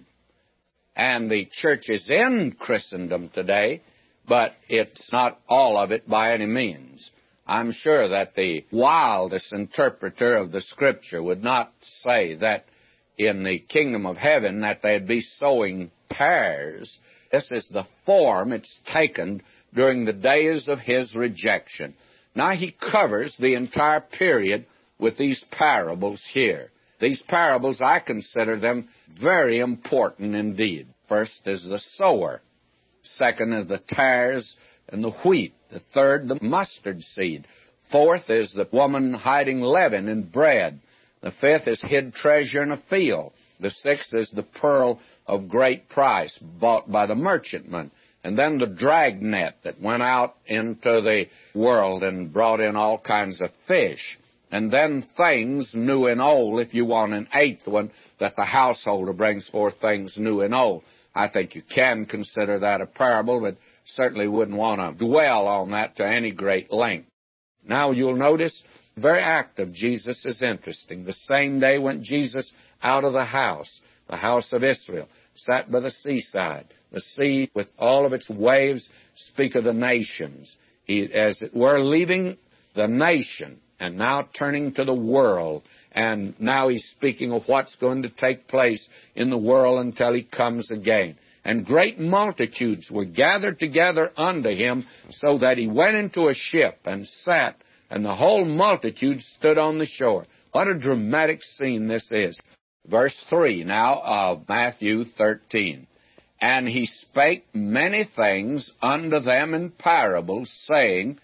A: and the church is in Christendom today, but it's not all of it by any means. I'm sure that the wildest interpreter of the Scripture would not say that in the kingdom of heaven that they'd be sowing tares. This is the form it's taken during the days of his rejection. Now he covers the entire period with these parables here. These parables, I consider them very important indeed. First is the sower. Second is the tares and the wheat. The third, the mustard seed. Fourth is the woman hiding leaven in bread. The fifth is hid treasure in a field. The sixth is the pearl of great price bought by the merchantman. And then the dragnet that went out into the world and brought in all kinds of fish. And then things new and old, if you want an eighth one, that the householder brings forth things new and old. I think you can consider that a parable, but certainly wouldn't want to dwell on that to any great length. Now you'll notice the very act of Jesus is interesting. The same day went Jesus out of the house, the house of Israel, sat by the seaside. The sea, with all of its waves, speak of the nations. He, as it were, leaving the nation and now turning to the world. And now he's speaking of what's going to take place in the world until he comes again. And great multitudes were gathered together unto him, so that he went into a ship and sat, and the whole multitude stood on the shore. What a dramatic scene this is. Verse three now of Matthew thirteen. And he spake many things unto them in parables, saying,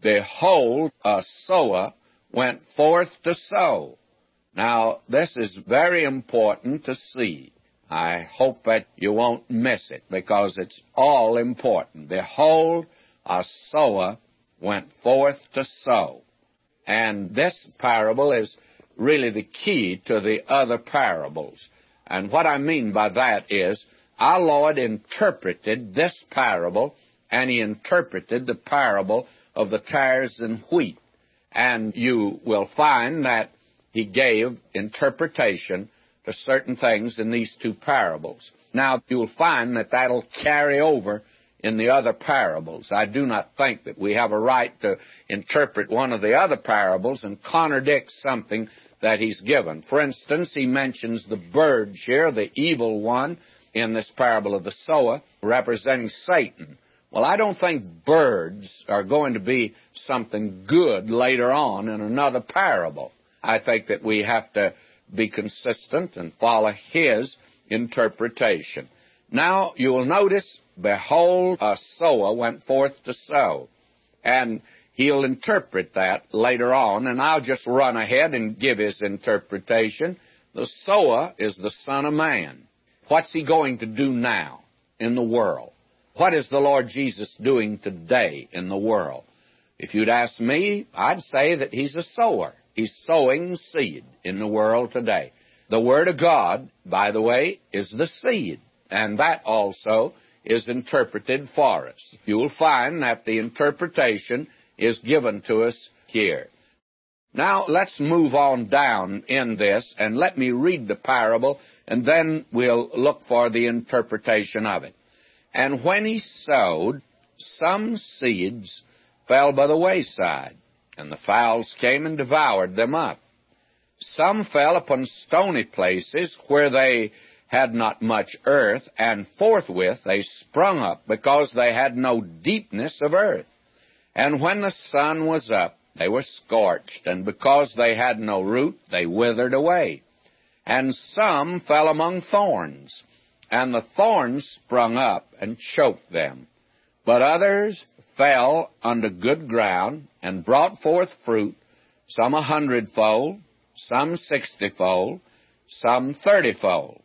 A: Behold, a sower went forth to sow. Now, this is very important to see. I hope that you won't miss it, because it's all important. Behold, a sower went forth to sow. And this parable is really the key to the other parables. And what I mean by that is, our Lord interpreted this parable, and he interpreted the parable of the tares and wheat. And you will find that he gave interpretation to certain things in these two parables. Now, you'll find that that'll carry over in the other parables. I do not think that we have a right to interpret one of the other parables and contradict something that he's given. For instance, he mentions the birds here, the evil one, in this parable of the sower, representing Satan. Well, I don't think birds are going to be something good later on in another parable. I think that we have to be consistent and follow his interpretation. Now, you will notice, behold, a sower went forth to sow. And he'll interpret that later on, and I'll just run ahead and give his interpretation. The sower is the Son of Man. What's he going to do now? in the world. What is the Lord Jesus doing today in the world? If you'd ask me, I'd say that He's a sower. He's sowing seed in the world today. The Word of God, by the way, is the seed, and that also is interpreted for us. You'll find that the interpretation is given to us here. Now, let's move on down in this, and let me read the parable, and then we'll look for the interpretation of it. And when he sowed, some seeds fell by the wayside, and the fowls came and devoured them up. Some fell upon stony places where they had not much earth, and forthwith they sprung up, because they had no deepness of earth. And when the sun was up, they were scorched, and because they had no root, they withered away. And some fell among thorns, and the thorns sprung up and choked them. But others fell unto good ground, and brought forth fruit, some a hundredfold, some sixtyfold, some thirtyfold.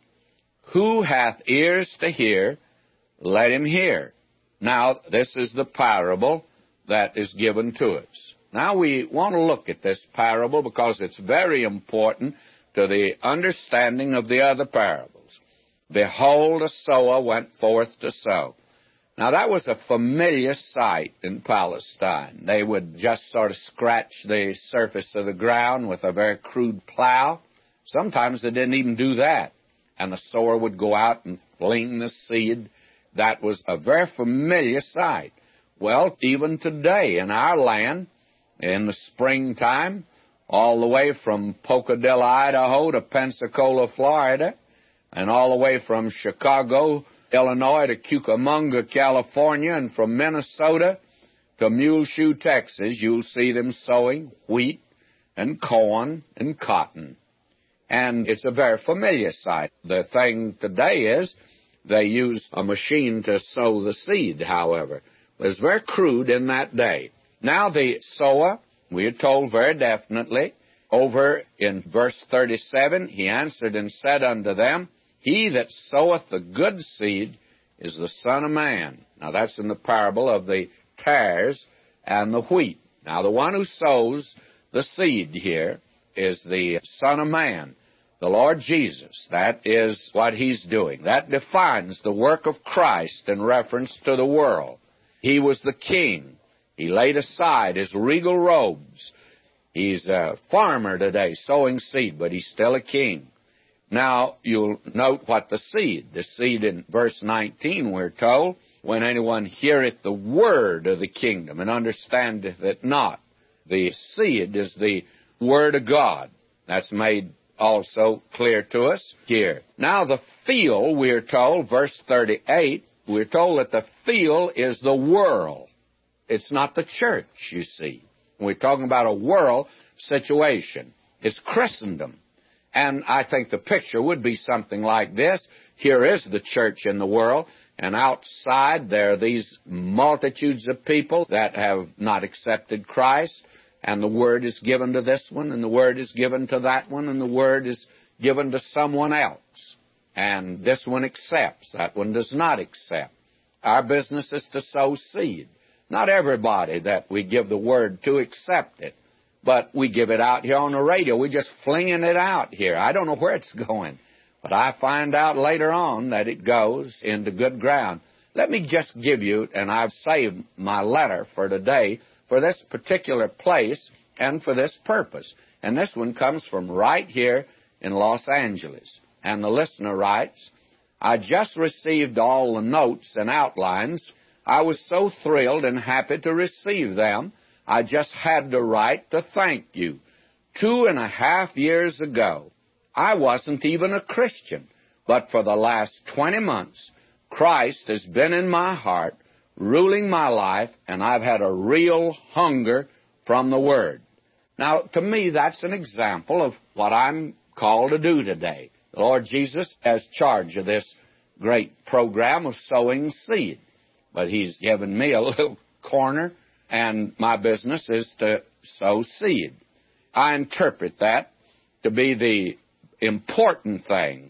A: Who hath ears to hear, let him hear. Now, this is the parable that is given to us. Now, we want to look at this parable because it's very important to the understanding of the other parables. Behold, a sower went forth to sow. Now, that was a familiar sight in Palestine. They would just sort of scratch the surface of the ground with a very crude plow. Sometimes they didn't even do that. And the sower would go out and fling the seed. That was a very familiar sight. Well, even today in our land, in the springtime, all the way from Pocadilla, Idaho to Pensacola, Florida, and all the way from Chicago, Illinois to Cucamonga, California, and from Minnesota to Muleshoe, Texas, you'll see them sowing wheat and corn and cotton. And it's a very familiar sight. The thing today is they use a machine to sow the seed, however. It was very crude in that day. Now the sower, we are told very definitely, over in verse thirty-seven, he answered and said unto them, He that soweth the good seed is the Son of Man. Now that's in the parable of the tares and the wheat. Now the one who sows the seed here is the Son of Man, the Lord Jesus. That is what He's doing. That defines the work of Christ in reference to the world. He was the king. He laid aside his regal robes. He's a farmer today, sowing seed, but he's still a king. Now, you'll note what the seed, the seed in verse nineteen, we're told, when anyone heareth the word of the kingdom and understandeth it not. The seed is the word of God. That's made also clear to us here. Now, the field, we're told, verse thirty-eight, we're told that the field is the world. It's not the church, you see. We're talking about a world situation. It's Christendom. And I think the picture would be something like this. Here is the church in the world, and outside there are these multitudes of people that have not accepted Christ, and the word is given to this one, and the word is given to that one, and the word is given to someone else. And this one accepts, that one does not accept. Our business is to sow seed. Not everybody that we give the word to accept it, but we give it out here on the radio. We're just flinging it out here. I don't know where it's going, but I find out later on that it goes into good ground. Let me just give you, and I've saved my letter for today, for this particular place and for this purpose. And this one comes from right here in Los Angeles. And the listener writes, I just received all the notes and outlines. I was so thrilled and happy to receive them. I just had to write to thank you. Two and a half years ago, I wasn't even a Christian, but for the last twenty months, Christ has been in my heart, ruling my life, and I've had a real hunger from the Word. Now, to me, that's an example of what I'm called to do today. The Lord Jesus has charge of this great program of sowing seed, but He's given me a little corner, and my business is to sow seed. I interpret that to be the important thing,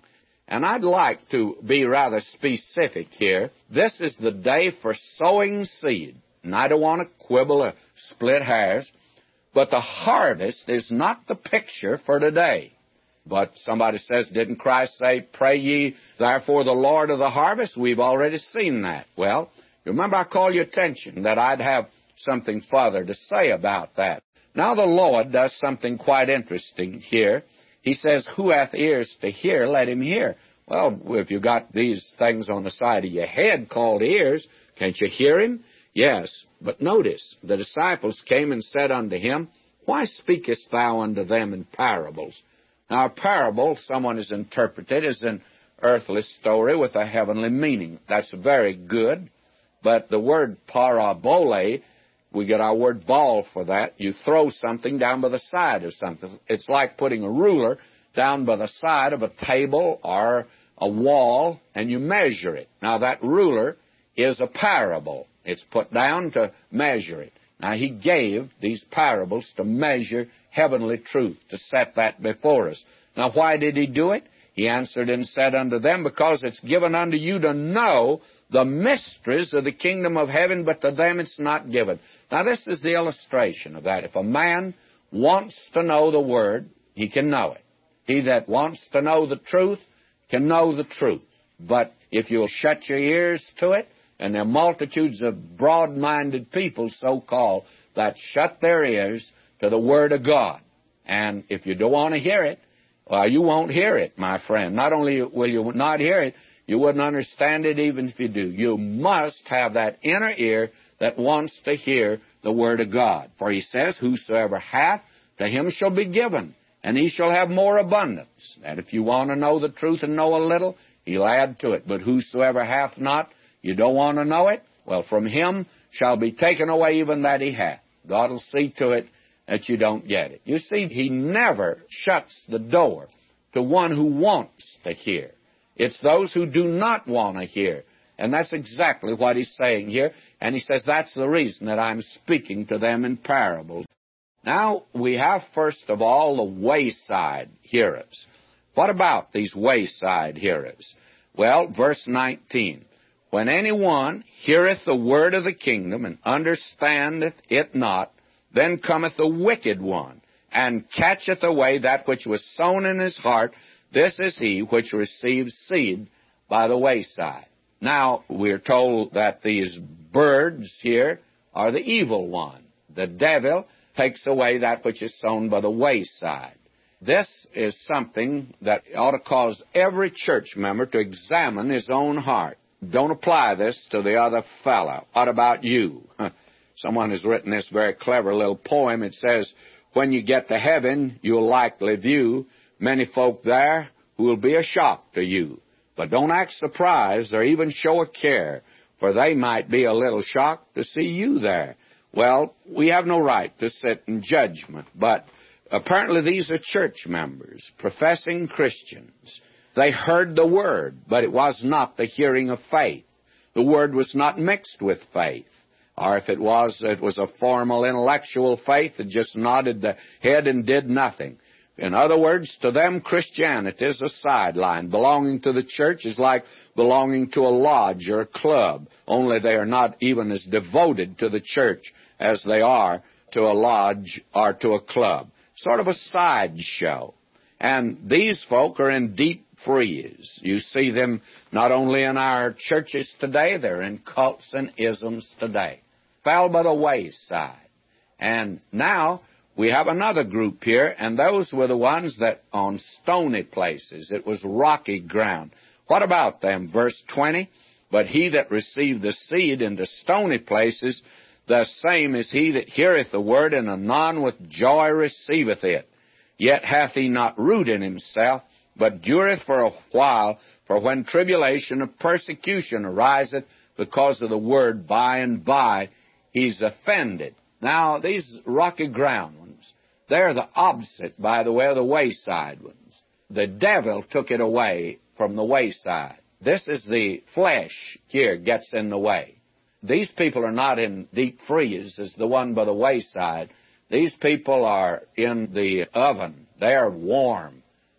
A: And I'd like to be rather specific here. This is the day for sowing seed. And I don't want to quibble or split hairs, but the harvest is not the picture for today. But somebody says, didn't Christ say, pray ye therefore the Lord of the harvest? We've already seen that. Well, remember I called your attention that I'd have something further to say about that. Now the Lord does something quite interesting here. He says, who hath ears to hear, let him hear. Well, if you got these things on the side of your head called ears, can't you hear him? Yes, but notice, the disciples came and said unto him, why speakest thou unto them in parables? Now, a parable, someone has interpreted as an earthly story with a heavenly meaning. That's very good, but the word parabole, we get our word ball for that. You throw something down by the side of something. It's like putting a ruler down by the side of a table or a wall, and you measure it. Now, that ruler is a parable. It's put down to measure it. Now, he gave these parables to measure heavenly truth, to set that before us. Now, why did he do it? He answered and said unto them, because it's given unto you to know the mysteries of the kingdom of heaven, but to them it's not given. Now, this is the illustration of that. If a man wants to know the Word, he can know it. He that wants to know the truth can know the truth. But if you'll shut your ears to it, and there are multitudes of broad-minded people, so-called, that shut their ears to the Word of God. And if you don't want to hear it, well, you won't hear it, my friend. Not only will you not hear it, you wouldn't understand it even if you do. You must have that inner ear that wants to hear the Word of God. For he says, whosoever hath, to him shall be given, and he shall have more abundance. And if you want to know the truth and know a little, he'll add to it. But whosoever hath not, you don't want to know it? Well, from him shall be taken away even that he hath. God will see to it that you don't get it. You see, he never shuts the door to one who wants to hear. It's those who do not want to hear. And that's exactly what he's saying here. And he says that's the reason that I'm speaking to them in parables. Now, we have, first of all, the wayside hearers. What about these wayside hearers? Well, verse nineteen. When anyone heareth the word of the kingdom, and understandeth it not, then cometh the wicked one, and catcheth away that which was sown in his heart. This is he which receives seed by the wayside. Now, we're told that these birds here are the evil one. The devil takes away that which is sown by the wayside. This is something that ought to cause every church member to examine his own heart. Don't apply this to the other fellow. What about you? Someone has written this very clever little poem. It says, when you get to heaven, you'll likely view many folk there who will be a shock to you. But don't act surprised or even show a care, for they might be a little shocked to see you there. Well, we have no right to sit in judgment, but apparently these are church members, professing Christians. They heard the Word, but it was not the hearing of faith. The Word was not mixed with faith. Or if it was, it was a formal intellectual faith that just nodded the head and did nothing. In other words, to them, Christianity is a sideline. Belonging to the church is like belonging to a lodge or a club, only they are not even as devoted to the church as they are to a lodge or to a club. Sort of a sideshow. And these folk are in deep freeze. You see them not only in our churches today, they're in cults and isms today. Fell by the wayside. And now we have another group here, and those were the ones that on stony places. It was rocky ground. What about them? Verse twenty, but he that received the seed into stony places, the same is he that heareth the word, and anon with joy receiveth it. Yet hath he not root in himself, but dureth for a while. For when tribulation of persecution ariseth because of the word, by and by he's offended. Now, these rocky ground ones, they're the opposite, by the way, of the wayside ones. The devil took it away from the wayside. This is the flesh here gets in the way. These people are not in deep freeze as the one by the wayside. These people are in the oven. They are warm.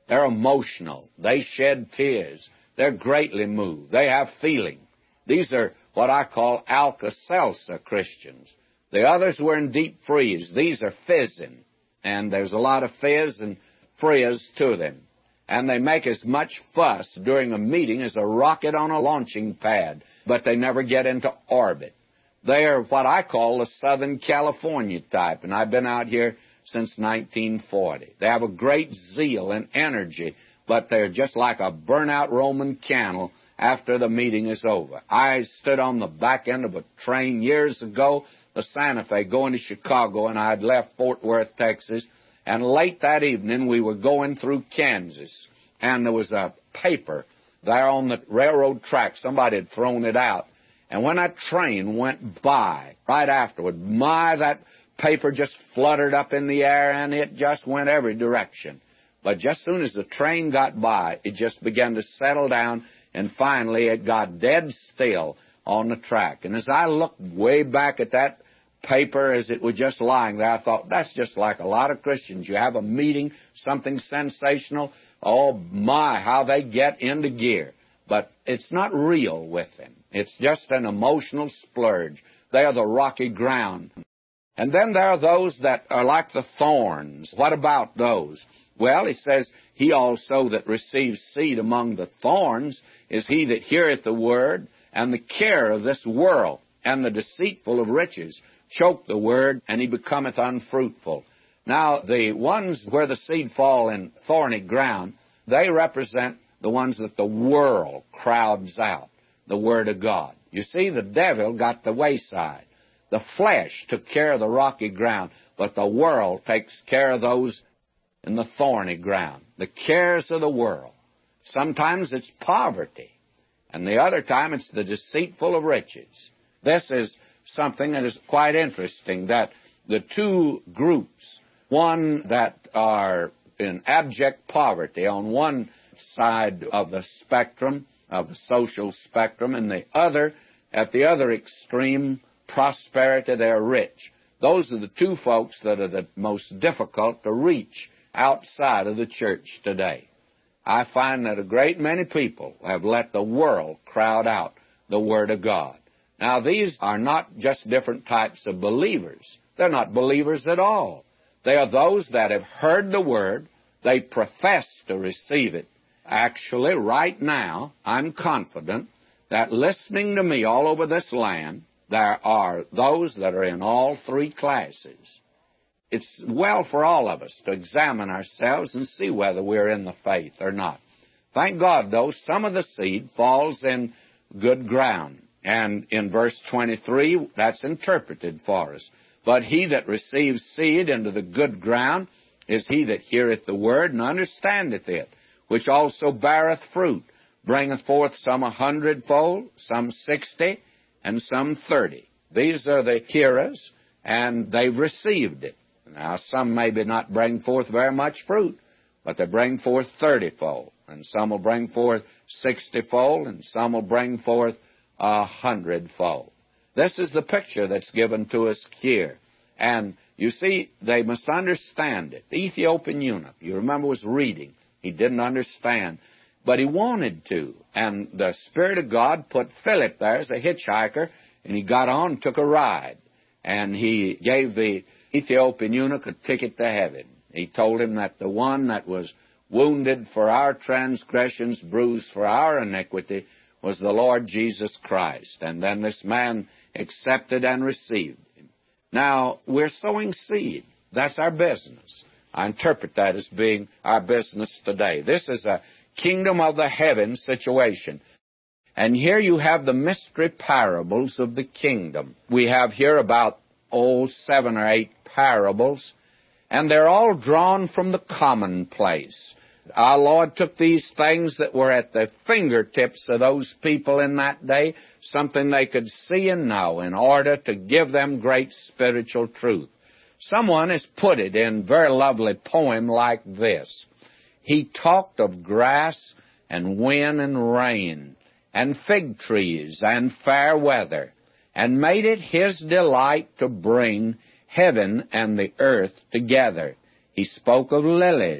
A: They're emotional. They shed tears. They're greatly moved. They have feeling. These are what I call Alka-Seltzer Christians. The others were in deep freeze. These are fizzing. And there's a lot of fizz and frizz to them. And they make as much fuss during a meeting as a rocket on a launching pad, but they never get into orbit. They are what I call the Southern California type, and I've been out here since nineteen forty. They have a great zeal and energy, but they're just like a burnt-out Roman candle after the meeting is over. I stood on the back end of a train years ago, the Santa Fe, going to Chicago, and I had left Fort Worth, Texas, and late that evening we were going through Kansas, and there was a paper there on the railroad track. Somebody had thrown it out. And when that train went by right afterward, my, that paper just fluttered up in the air, and it just went every direction. But just as soon as the train got by, it just began to settle down, and finally it got dead still on the track. And as I looked way back at that paper as it was just lying there, I thought, that's just like a lot of Christians. You have a meeting, something sensational, oh my, how they get into gear. But it's not real with them. It's just an emotional splurge. They are the rocky ground. And then there are those that are like the thorns. What about those? Well, he says, he also that receives seed among the thorns is he that heareth the word, and the care of this world, and the deceitful of riches, choke the word, and he becometh unfruitful. Now, the ones where the seed fall in thorny ground, they represent the ones that the world crowds out, the Word of God. You see, the devil got the wayside. The flesh took care of the rocky ground, but the world takes care of those in the thorny ground. The cares of the world. Sometimes it's poverty, and the other time it's the deceitful of riches. This is something that is quite interesting, that the two groups, one that are in abject poverty on one side of the spectrum, of the social spectrum, and the other, at the other extreme, prosperity, they're rich. Those are the two folks that are the most difficult to reach outside of the church today. I find that a great many people have let the world crowd out the Word of God. Now, these are not just different types of believers. They're not believers at all. They are those that have heard the Word. They profess to receive it. Actually, right now, I'm confident that listening to me all over this land, there are those that are in all three classes. It's well for all of us to examine ourselves and see whether we're in the faith or not. Thank God, though, some of the seed falls in good ground. And in verse twenty-three, that's interpreted for us. But he that receives seed into the good ground is he that heareth the word and understandeth it, which also beareth fruit, bringeth forth some a hundredfold, some sixty, and some thirty. These are the hearers, and they've received it. Now, some maybe not bring forth very much fruit, but they bring forth thirtyfold, and some will bring forth sixtyfold, and some will bring forth a hundredfold. This is the picture that's given to us here. And you see, they must understand it. The Ethiopian eunuch, you remember, was reading. He didn't understand, but he wanted to. And the Spirit of God put Philip there as a hitchhiker, and he got on and took a ride. And he gave the Ethiopian eunuch a ticket to heaven. He told him that the one that was wounded for our transgressions, bruised for our iniquity, was the Lord Jesus Christ. And then this man accepted and received him. Now, we're sowing seed. That's our business. I interpret that as being our business today. This is a kingdom of the heavens situation. And here you have the mystery parables of the kingdom. We have here about, oh, seven or eight parables, and they're all drawn from the commonplace. Our Lord took these things that were at the fingertips of those people in that day, something they could see and know, in order to give them great spiritual truth. Someone has put it in a very lovely poem like this. He talked of grass and wind and rain and fig trees and fair weather, and made it his delight to bring heaven and the earth together. He spoke of lilies,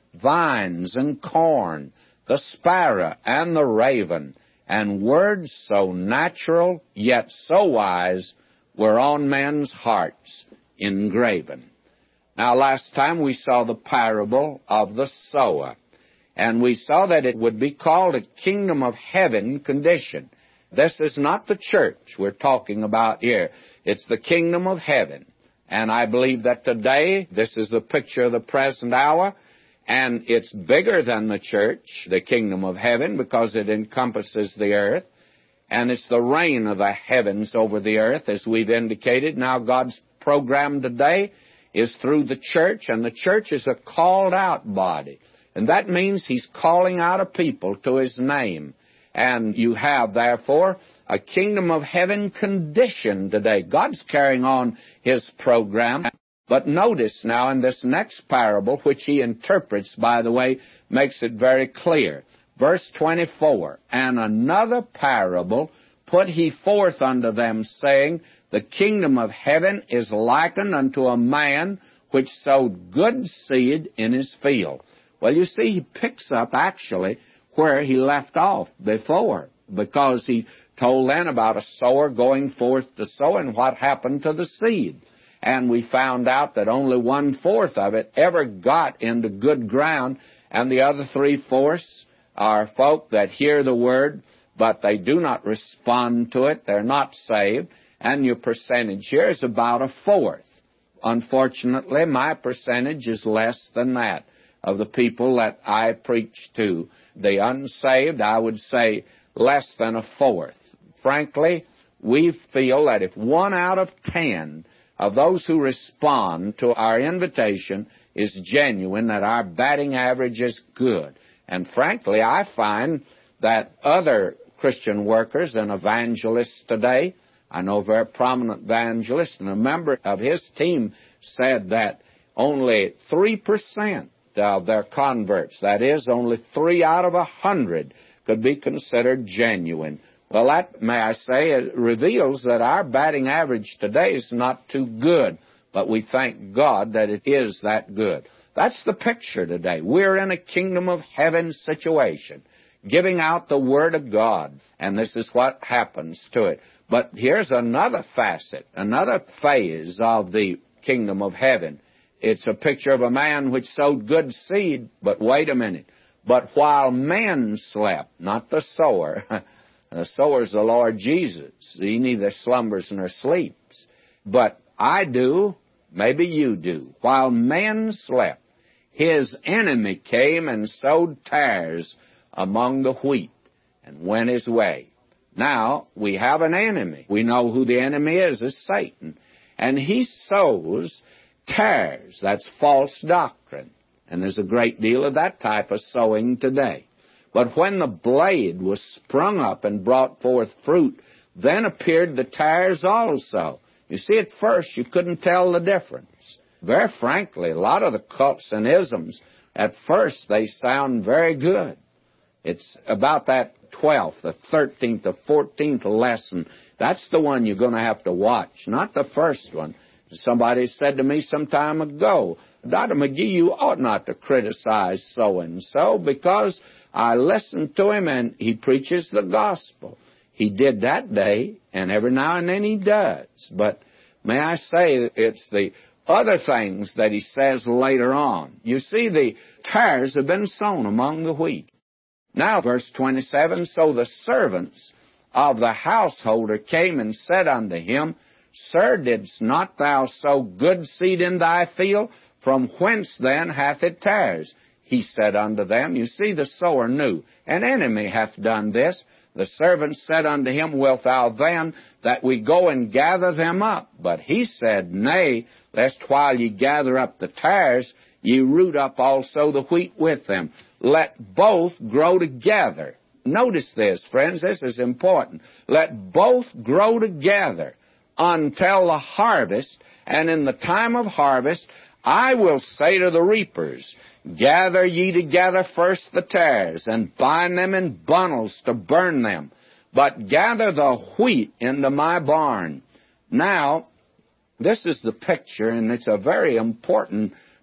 A: vines and corn, the sparrow and the raven, and words so natural yet so wise were on men's hearts engraven. Now, last time we saw the parable of the sower, and we saw that it would be called a kingdom of heaven condition. This is not the church we're talking about here. It's the kingdom of heaven. And I believe that today, this is the picture of the present hour, and it's bigger than the church, the kingdom of heaven, because it encompasses the earth, and it's the reign of the heavens over the earth, as we've indicated. Now, God's program today is through the church, and the church is a called-out body. And that means He's calling out a people to His name. And you have, therefore, a kingdom of heaven condition today. God's carrying on His program. But notice now in this next parable, which He interprets, by the way, makes it very clear. Verse twenty-four, and another parable put He forth unto them, saying, the kingdom of heaven is likened unto a man which sowed good seed in his field. Well, you see, he picks up actually where he left off before, because he told then about a sower going forth to sow and what happened to the seed. And we found out that only one-fourth of it ever got into good ground, and the other three-fourths are folk that hear the word, but they do not respond to it. They're not saved, and your percentage here is about a fourth. Unfortunately, my percentage is less than that of the people that I preach to. The unsaved, I would say, less than a fourth. Frankly, we feel that if one out of ten of those who respond to our invitation is genuine, that our batting average is good. And frankly, I find that other Christian workers and evangelists today, I know a very prominent evangelist, and a member of his team said that only three percent of their converts, that is, only three out of a hundred, could be considered genuine. Well, that, may I say, reveals that our batting average today is not too good, but we thank God that it is that good. That's the picture today. We're in a kingdom of heaven situation, giving out the Word of God, and this is what happens to it. But here's another facet, another phase of the kingdom of heaven. It's a picture of a man which sowed good seed, but wait a minute. But while men slept, not the sower, the sower's the Lord Jesus. He neither slumbers nor sleeps. But I do, maybe you do. While men slept, his enemy came and sowed tares among the wheat and went his way. Now, we have an enemy. We know who the enemy is, is Satan. And he sows tares. That's false doctrine. And there's a great deal of that type of sowing today. But when the blade was sprung up and brought forth fruit, then appeared the tares also. You see, at first you couldn't tell the difference. Very frankly, a lot of the cults and isms, at first they sound very good. It's about that twelfth, the thirteenth, the fourteenth lesson. That's the one you're going to have to watch, not the first one. Somebody said to me some time ago, Doctor McGee, you ought not to criticize so-and-so because I listened to him and he preaches the gospel. He did that day, and every now and then he does. But may I say, it's the other things that he says later on. You see, the tares have been sown among the wheat. Now, verse twenty-seven, so the servants of the householder came and said unto him, Sir, didst not thou sow good seed in thy field? From whence then hath it tares? He said unto them, you see, the sower knew, an enemy hath done this. The servants said unto him, Wilt thou then that we go and gather them up? But he said, Nay, lest while ye gather up the tares, ye root up also the wheat with them. Let both grow together. Notice this, friends, this is important. Let both grow together until the harvest, and in the time of harvest I will say to the reapers, Gather ye together first the tares, and bind them in bundles to burn them, but gather the wheat into my barn. Now, this is the picture, and it's a very important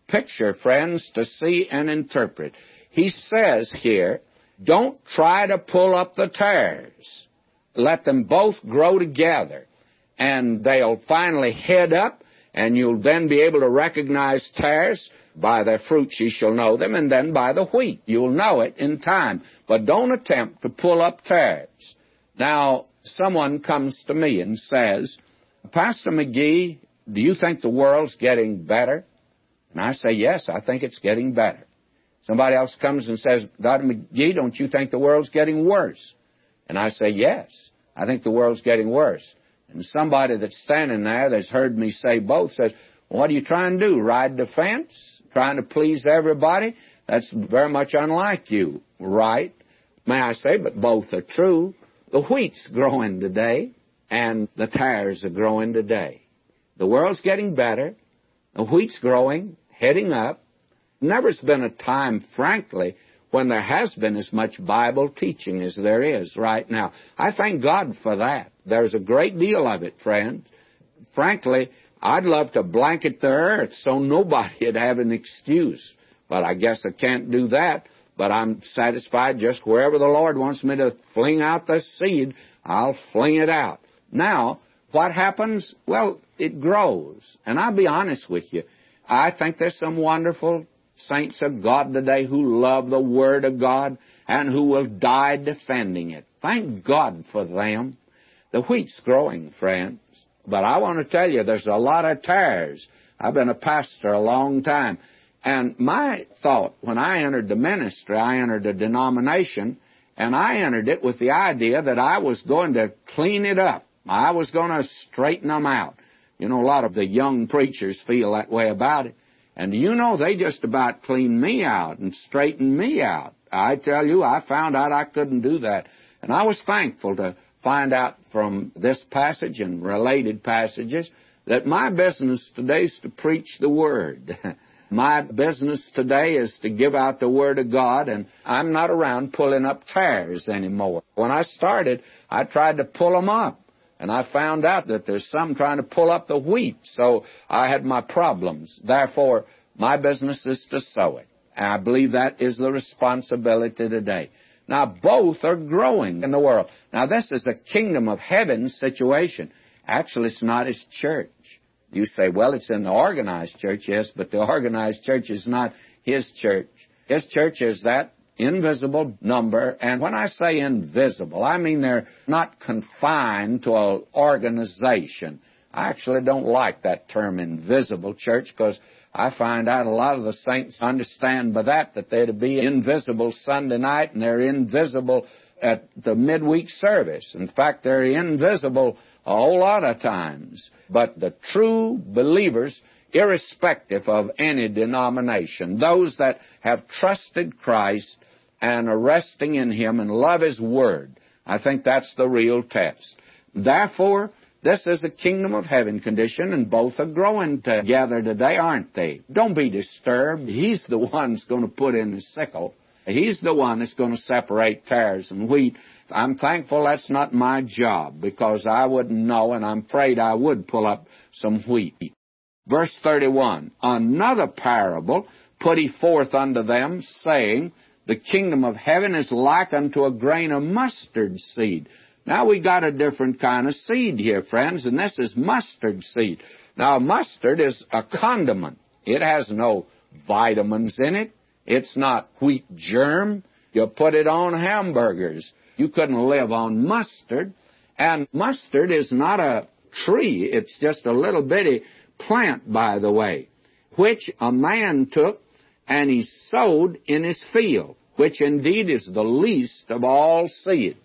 A: picture, friends, to see and interpret. He says here, don't try to pull up the tares. Let them both grow together, and they'll finally head up, and you'll then be able to recognize tares. By their fruits ye shall know them, and then by the wheat. You'll know it in time. But don't attempt to pull up tares. Now, someone comes to me and says, Pastor McGee, do you think the world's getting better? And I say, yes, I think it's getting better. Somebody else comes and says, Doctor McGee, don't you think the world's getting worse? And I say, yes, I think the world's getting worse. And somebody that's standing there that's heard me say both says, well, what are you trying to do, ride the fence, trying to please everybody? That's very much unlike you, right? May I say, but both are true. The wheat's growing today, and the tares are growing today. The world's getting better. The wheat's growing, heading up. Never's been a time, frankly, when there has been as much Bible teaching as there is right now. I thank God for that. There's a great deal of it, friends. Frankly, I'd love to blanket the earth so nobody'd have an excuse. But I guess I can't do that. But I'm satisfied just wherever the Lord wants me to fling out the seed, I'll fling it out. Now, what happens? Well, it grows. And I'll be honest with you. I think there's some wonderful saints of God today who love the Word of God and who will die defending it. Thank God for them. The wheat's growing, friends. But I want to tell you, there's a lot of tares. I've been a pastor a long time. And my thought, when I entered the ministry, I entered a denomination, and I entered it with the idea that I was going to clean it up. I was going to straighten them out. You know, a lot of the young preachers feel that way about it. And you know, they just about cleaned me out and straightened me out. I tell you, I found out I couldn't do that. And I was thankful to find out from this passage and related passages that my business today is to preach the Word. My business today is to give out the Word of God, and I'm not around pulling up tares anymore. When I started, I tried to pull them up. And I found out that there's some trying to pull up the wheat, so I had my problems. Therefore, my business is to sow it. And I believe that is the responsibility today. Now, both are growing in the world. Now, this is a kingdom of heaven situation. Actually, it's not His church. You say, well, it's in the organized church. Yes, but the organized church is not His church. His church is that invisible number, and when I say invisible, I mean they're not confined to an organization. I actually don't like that term, invisible church, because I find out a lot of the saints understand by that that they're to be invisible Sunday night, and they're invisible at the midweek service. In fact, they're invisible a whole lot of times. But the true believers, irrespective of any denomination, those that have trusted Christ and are resting in Him and love His Word, I think that's the real test. Therefore, this is a kingdom of heaven condition, and both are growing together today, aren't they? Don't be disturbed. He's the one that's going to put in the sickle. He's the one that's going to separate tares and wheat. I'm thankful that's not my job, because I wouldn't know, and I'm afraid I would pull up some wheat. Verse thirty-one, another parable put He forth unto them, saying, the kingdom of heaven is like unto a grain of mustard seed. Now, we got a different kind of seed here, friends, and this is mustard seed. Now, mustard is a condiment. It has no vitamins in it. It's not wheat germ. You put it on hamburgers. You couldn't live on mustard. And mustard is not a tree. It's just a little bitty plant, by the way, which a man took and he sowed in his field, which indeed is the least of all seeds.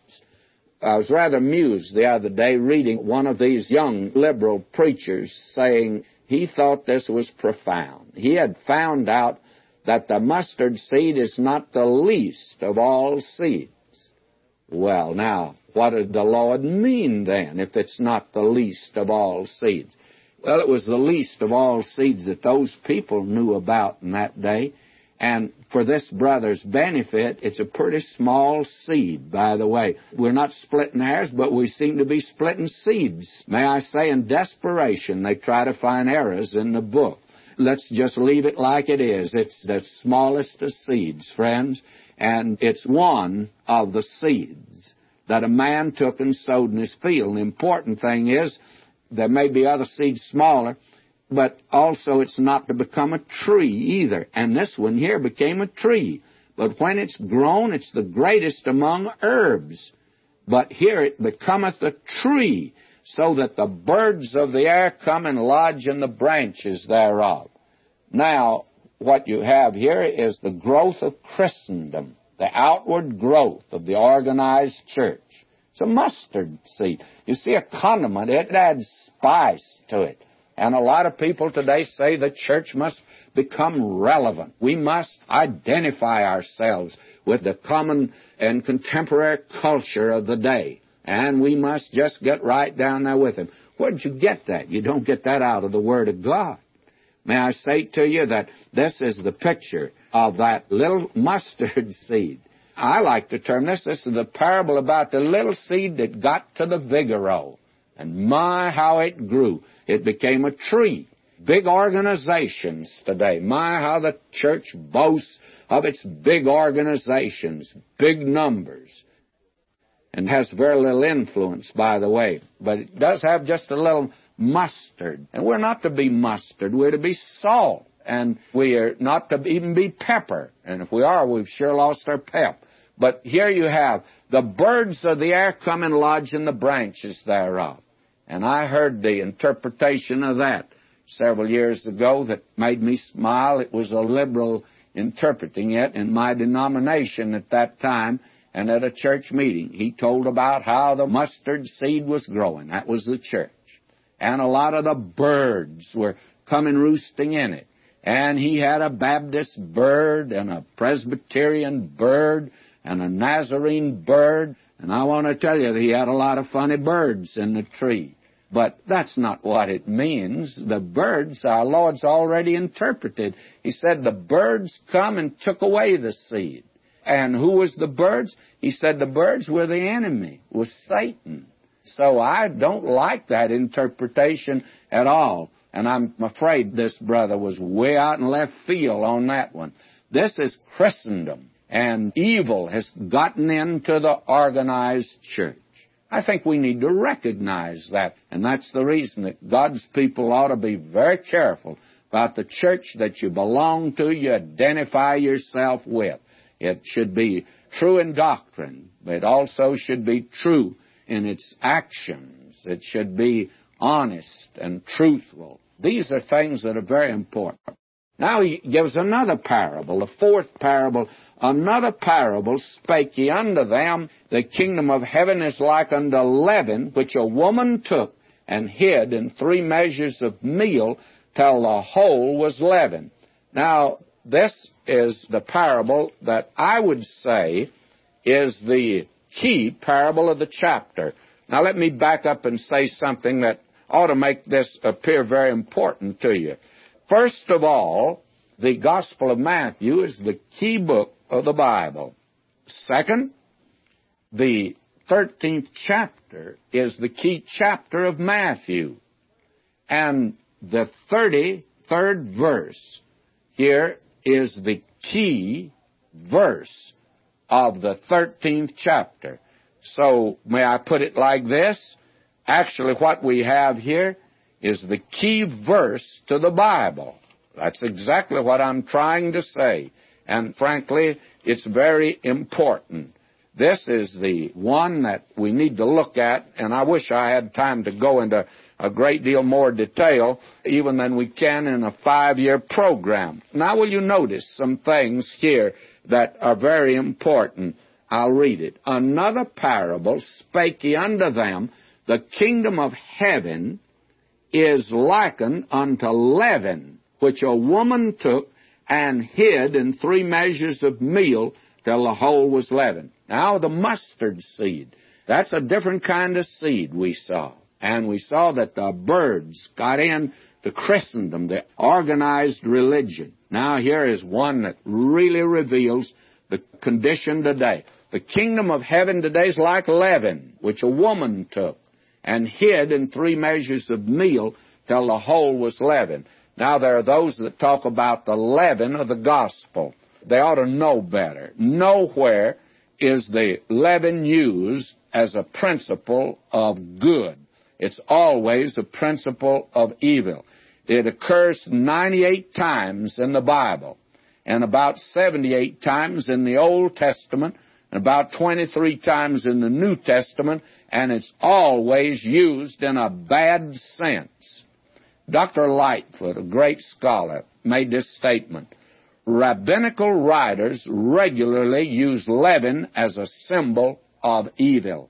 A: I was rather amused the other day reading one of these young liberal preachers saying he thought this was profound. He had found out that the mustard seed is not the least of all seeds. Well, now, what did the Lord mean then, if it's not the least of all seeds? Well, it was the least of all seeds that those people knew about in that day. And for this brother's benefit, it's a pretty small seed, by the way. We're not splitting hairs, but we seem to be splitting seeds. May I say, in desperation, they try to find errors in the book. let's just leave it like it is. It's the smallest of seeds, friends, and it's one of the seeds that a man took and sowed in his field. The important thing is there may be other seeds smaller, but also it's not to become a tree either. And this one here became a tree. But when it's grown, it's the greatest among herbs. But here it becometh a tree, so that the birds of the air come and lodge in the branches thereof. Now, what you have here is the growth of Christendom, the outward growth of the organized church. It's a mustard seed. You see, a condiment, it adds spice to it. And a lot of people today say the church must become relevant. We must identify ourselves with the common and contemporary culture of the day. And we must just get right down there with him. Where'd you get that? You don't get that out of the Word of God. May I say to you that this is the picture of that little mustard seed. I like to term this, this is the parable about the little seed that got to the vigoro. And my, how it grew. It became a tree. Big organizations today. My, how the church boasts of its big organizations, big numbers. And has very little influence, by the way. But it does have just a little mustard. And we're not to be mustard. We're to be salt. And we are not to even be pepper. And if we are, we've sure lost our pep. But here you have, the birds of the air come and lodge in the branches thereof. And I heard the interpretation of that several years ago that made me smile. It was a liberal interpreting it in my denomination at that time and at a church meeting. He told about how the mustard seed was growing. That was the church. And a lot of the birds were coming roosting in it. And he had a Baptist bird and a Presbyterian bird and a Nazarene bird. And I want to tell you that he had a lot of funny birds in the tree. But that's not what it means. The birds, our Lord's already interpreted. He said the birds come and took away the seed. And who was the birds? He said the birds were the enemy, was Satan. So I don't like that interpretation at all. And I'm afraid this brother was way out in left field on that one. This is Christendom. And evil has gotten into the organized church. I think we need to recognize that. And that's the reason that God's people ought to be very careful about the church that you belong to, you identify yourself with. It should be true in doctrine, but it also should be true in its actions. It should be honest and truthful. These are things that are very important. Now he gives another parable, the fourth parable. Another parable spake he unto them, the kingdom of heaven is like unto leaven, which a woman took and hid in three measures of meal till the whole was leavened. Now, this is the parable that I would say is the key parable of the chapter. Now, let me back up and say something that ought to make this appear very important to you. First of all, the Gospel of Matthew is the key book of the Bible. Second, the thirteenth chapter is the key chapter of Matthew. And the thirty-third verse here is the key verse of the thirteenth chapter. So, may I put it like this? Actually, what we have here is the key verse to the Bible. That's exactly what I'm trying to say. And frankly, it's very important. This is the one that we need to look at, and I wish I had time to go into a great deal more detail, even than we can in a five-year program. Now, will you notice some things here that are very important? I'll read it. Another parable spake he unto them, the kingdom of heaven is likened unto leaven, which a woman took and hid in three measures of meal till the whole was leavened. Now, the mustard seed, that's a different kind of seed we saw. And we saw that the birds got in to Christendom, the organized religion. Now, here is one that really reveals the condition today. The kingdom of heaven today is like leaven, which a woman took and hid in three measures of meal till the whole was leavened. Now, there are those that talk about the leaven of the gospel. They ought to know better. Nowhere is the leaven used as a principle of good. It's always a principle of evil. It occurs ninety-eight times in the Bible, and about seventy-eight times in the Old Testament, and about twenty-three times in the New Testament, and it's always used in a bad sense. Doctor Lightfoot, a great scholar, made this statement: rabbinical writers regularly use leaven as a symbol of evil.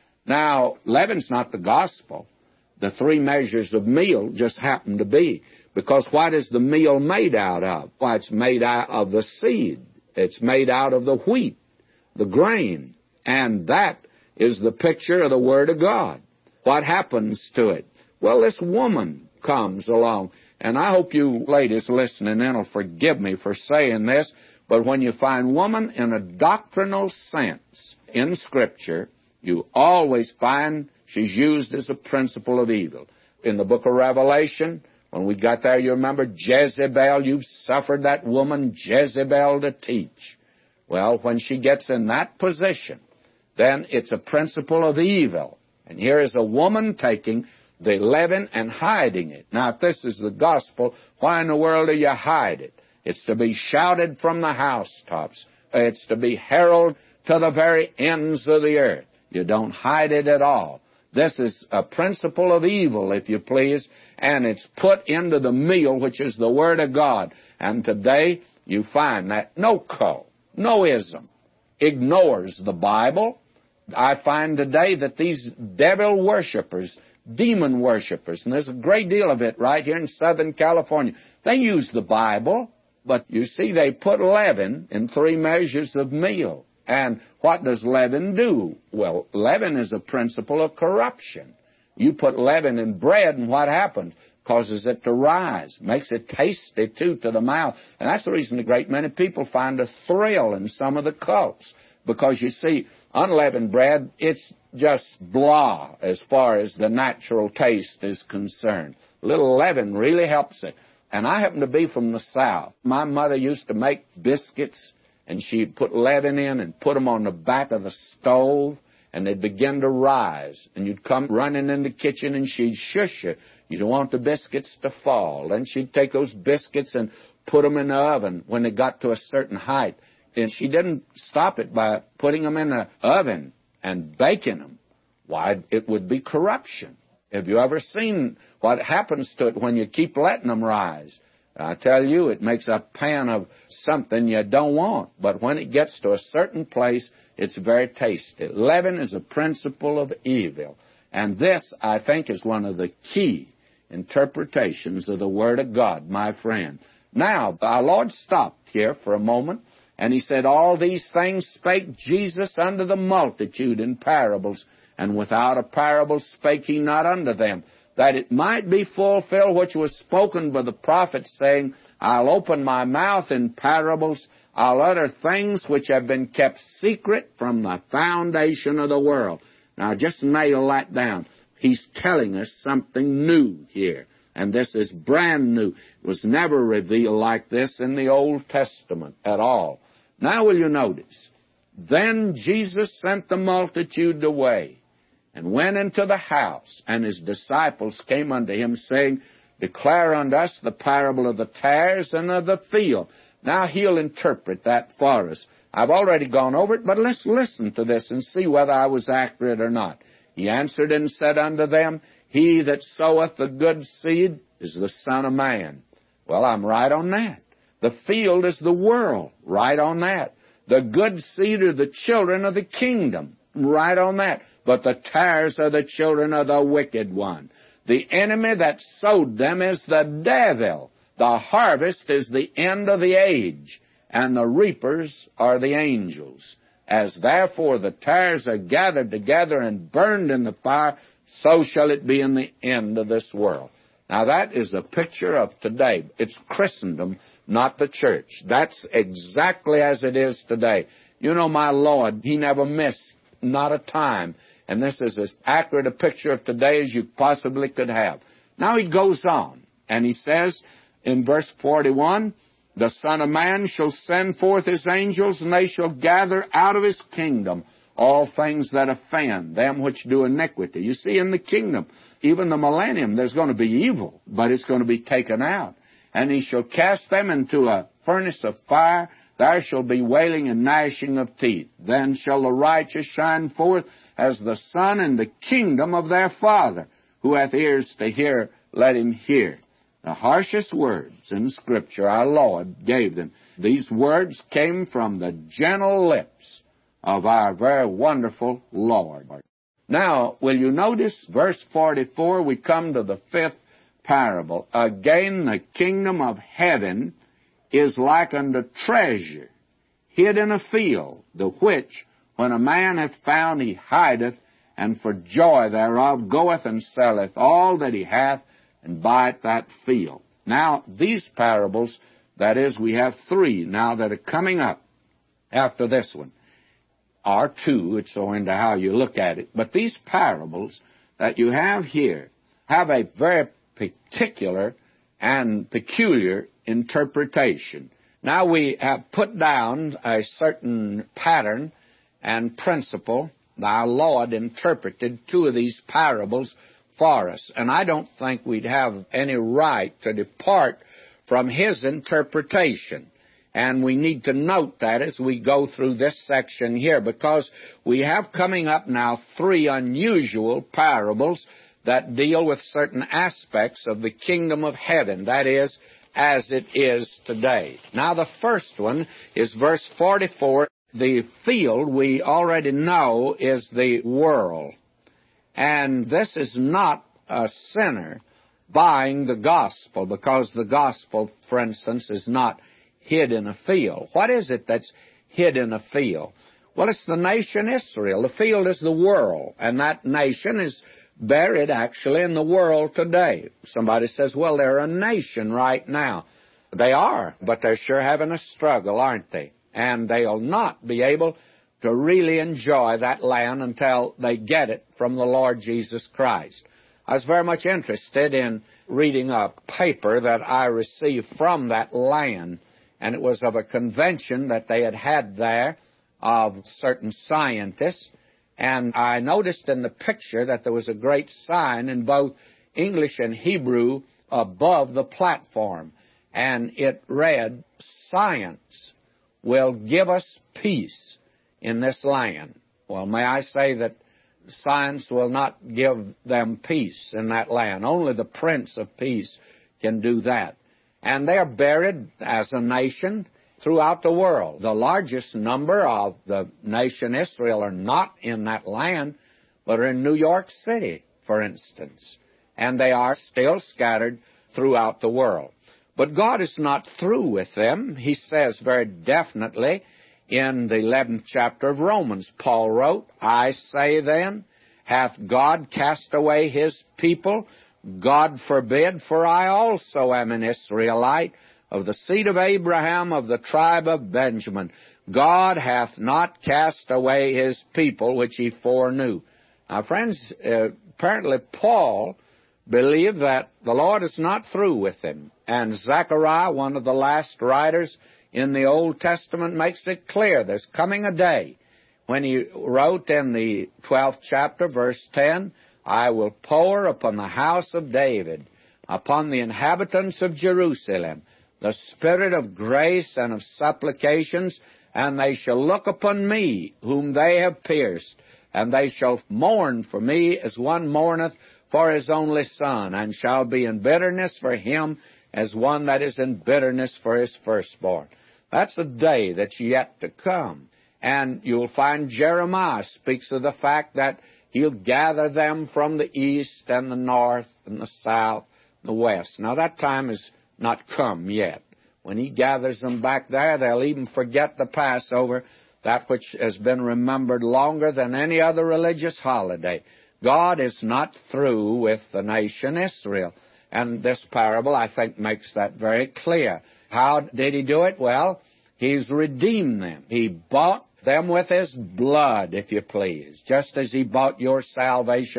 A: Now, leaven's not the gospel. The three measures of meal just happen to be. Because what is the meal made out of? Why, it's made out of the seed. It's made out of the wheat, the grain. And that is the picture of the Word of God. What happens to it? Well, this woman comes along. And I hope you ladies listening in will forgive me for saying this, but when you find woman in a doctrinal sense in Scripture, you always find she's used as a principle of evil. In the book of Revelation, when we got there, you remember Jezebel, you've suffered that woman Jezebel to teach. Well, when she gets in that position, then it's a principle of evil. And here is a woman taking the leaven and hiding it. Now, if this is the gospel, why in the world do you hide it? It's to be shouted from the housetops. It's to be heralded to the very ends of the earth. You don't hide it at all. This is a principle of evil, if you please, and it's put into the meal, which is the Word of God. And today you find that no cult, no ism, ignores the Bible. I find today that these devil worshipers, demon worshipers, and there's a great deal of it right here in Southern California, they use the Bible, but you see they put leaven in three measures of meal. And what does leaven do? Well, leaven is a principle of corruption. You put leaven in bread, and what happens? Causes it to rise, makes it tasty, too, to the mouth. And that's the reason a great many people find a thrill in some of the cults. Because, you see, unleavened bread, it's just blah as far as the natural taste is concerned. A little leaven really helps it. And I happen to be from the South. My mother used to make biscuits, and she'd put leaven in and put them on the back of the stove, and they'd begin to rise. And you'd come running in the kitchen, and she'd shush you. You don't want the biscuits to fall. Then she'd take those biscuits and put them in the oven when they got to a certain height. And she didn't stop it by putting them in the oven and baking them. Why, it would be corruption. Have you ever seen what happens to it when you keep letting them rise? I tell you, it makes a pan of something you don't want. But when it gets to a certain place, it's very tasty. Leaven is a principle of evil. And this, I think, is one of the key interpretations of the Word of God, my friend. Now, our Lord stopped here for a moment, and He said, all these things spake Jesus unto the multitude in parables, and without a parable spake He not unto them, that it might be fulfilled which was spoken by the prophet, saying, I'll open my mouth in parables, I'll utter things which have been kept secret from the foundation of the world. Now, just nail that down. He's telling us something new here, and this is brand new. It was never revealed like this in the Old Testament at all. Now, will you notice? Then Jesus sent the multitude away, and went into the house, and His disciples came unto Him, saying, Declare unto us the parable of the tares and of the field. Now He'll interpret that for us. I've already gone over it, but let's listen to this and see whether I was accurate or not. He answered and said unto them, He that soweth the good seed is the Son of Man. Well, I'm right on that. The field is the world. Right on that. The good seed are the children of the kingdom. Right on that. But the tares are the children of the wicked one. The enemy that sowed them is the devil. The harvest is the end of the age, and the reapers are the angels. As therefore the tares are gathered together and burned in the fire, so shall it be in the end of this world. Now that is a picture of today. It's Christendom, not the church. That's exactly as it is today. You know, my Lord, He never missed, not a time. And this is as accurate a picture of today as you possibly could have. Now He goes on, and He says, in verse forty-one, the Son of Man shall send forth his angels, and they shall gather out of his kingdom all things that offend, them which do iniquity. You see, in the kingdom, even the millennium, there's going to be evil, but it's going to be taken out. And he shall cast them into a furnace of fire. There shall be wailing and gnashing of teeth. Then shall the righteous shine forth as the sun in the kingdom of their Father. Who hath ears to hear, let him hear. The harshest words in Scripture our Lord gave them. These words came from the gentle lips of our very wonderful Lord. Now, will you notice verse forty-four, we come to the fifth parable. Again, the kingdom of heaven is like unto treasure hid in a field, the which, when a man hath found, he hideth, and for joy thereof goeth and selleth all that he hath, and buyeth that field. Now, these parables, that is, we have three now that are coming up after this one, are two, it's owing to how you look at it. But these parables that you have here have a very particular and peculiar interpretation. Now, we have put down a certain pattern and principle. Our Lord interpreted two of these parables for us, and I don't think we'd have any right to depart from His interpretation. And we need to note that as we go through this section here, because we have coming up now three unusual parables that deal with certain aspects of the kingdom of heaven, that is, as it is today. Now, the first one is verse forty-four. The field, we already know, is the world. And this is not a sinner buying the gospel, because the gospel, for instance, is not hid in a field. What is it that's hid in a field? Well, it's the nation Israel. The field is the world, and that nation is buried actually in the world today. Somebody says, well, they're a nation right now. They are, but they're sure having a struggle, aren't they? And they'll not be able to really enjoy that land until they get it from the Lord Jesus Christ. I was very much interested in reading a paper that I received from that land, and it was of a convention that they had had there of certain scientists. And I noticed in the picture that there was a great sign in both English and Hebrew above the platform. And it read, "Science will give us peace in this land." Well, may I say that science will not give them peace in that land. Only the Prince of Peace can do that. And they are buried as a nation throughout the world. The largest number of the nation Israel are not in that land, but are in New York City, for instance. And they are still scattered throughout the world. But God is not through with them. He says very definitely in the eleventh chapter of Romans, Paul wrote, "I say then, hath God cast away His people? God forbid, for I also am an Israelite, of the seed of Abraham, of the tribe of Benjamin. God hath not cast away His people, which He foreknew." Now, friends, uh, apparently Paul believed that the Lord is not through with him. And Zechariah, one of the last writers in the Old Testament, makes it clear there's coming a day when he wrote in the twelfth chapter, verse ten, "I will pour upon the house of David, upon the inhabitants of Jerusalem, the spirit of grace and of supplications, and they shall look upon me, whom they have pierced, and they shall mourn for me as one mourneth for his only son, and shall be in bitterness for him as one that is in bitterness for his firstborn." That's a day that's yet to come. And you'll find Jeremiah speaks of the fact that He'll gather them from the east and the north and the south and the west. Now, that time has not come yet. When He gathers them back there, they'll even forget the Passover, that which has been remembered longer than any other religious holiday. God is not through with the nation Israel. And this parable, I think, makes that very clear. How did He do it? Well, He's redeemed them. He bought them with His blood, if you please, just as He bought your salvation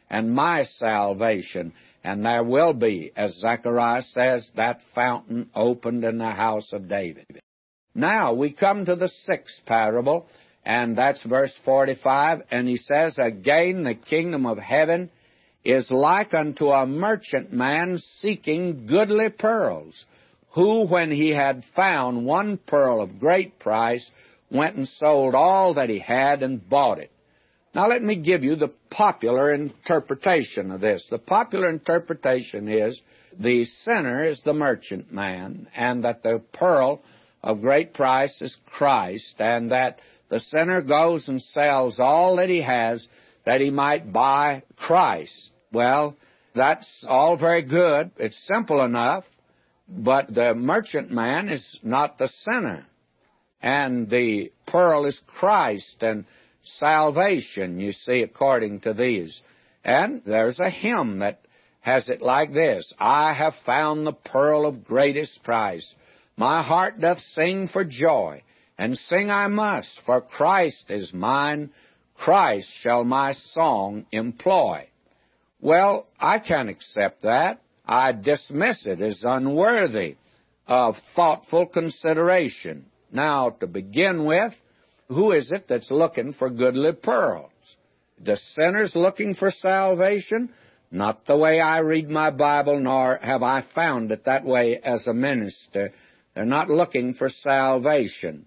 A: and my salvation. And there will be, as Zechariah says, that fountain opened in the house of David. Now we come to the sixth parable, and that's verse forty-five, and he says, again, the kingdom of heaven is like unto a merchant man seeking goodly pearls, who, when he had found one pearl of great price, went and sold all that he had and bought it. Now let me give you the popular interpretation of this. The popular interpretation is the sinner is the merchant man, and that the pearl of great price is Christ, and that the sinner goes and sells all that he has that he might buy Christ. Well, that's all very good. It's simple enough, but the merchant man is not the sinner, and the pearl is Christ and salvation, you see, according to these. And there's a hymn that has it like this: I have found the pearl of greatest price. My heart doth sing for joy, and sing I must, for Christ is mine. Christ shall my song employ. Well, I can't accept that. I dismiss it as unworthy of thoughtful consideration. Now, to begin with, who is it that's looking for goodly pearls? The sinner's looking for salvation? Not the way I read my Bible, nor have I found it that way as a minister. They're not looking for salvation.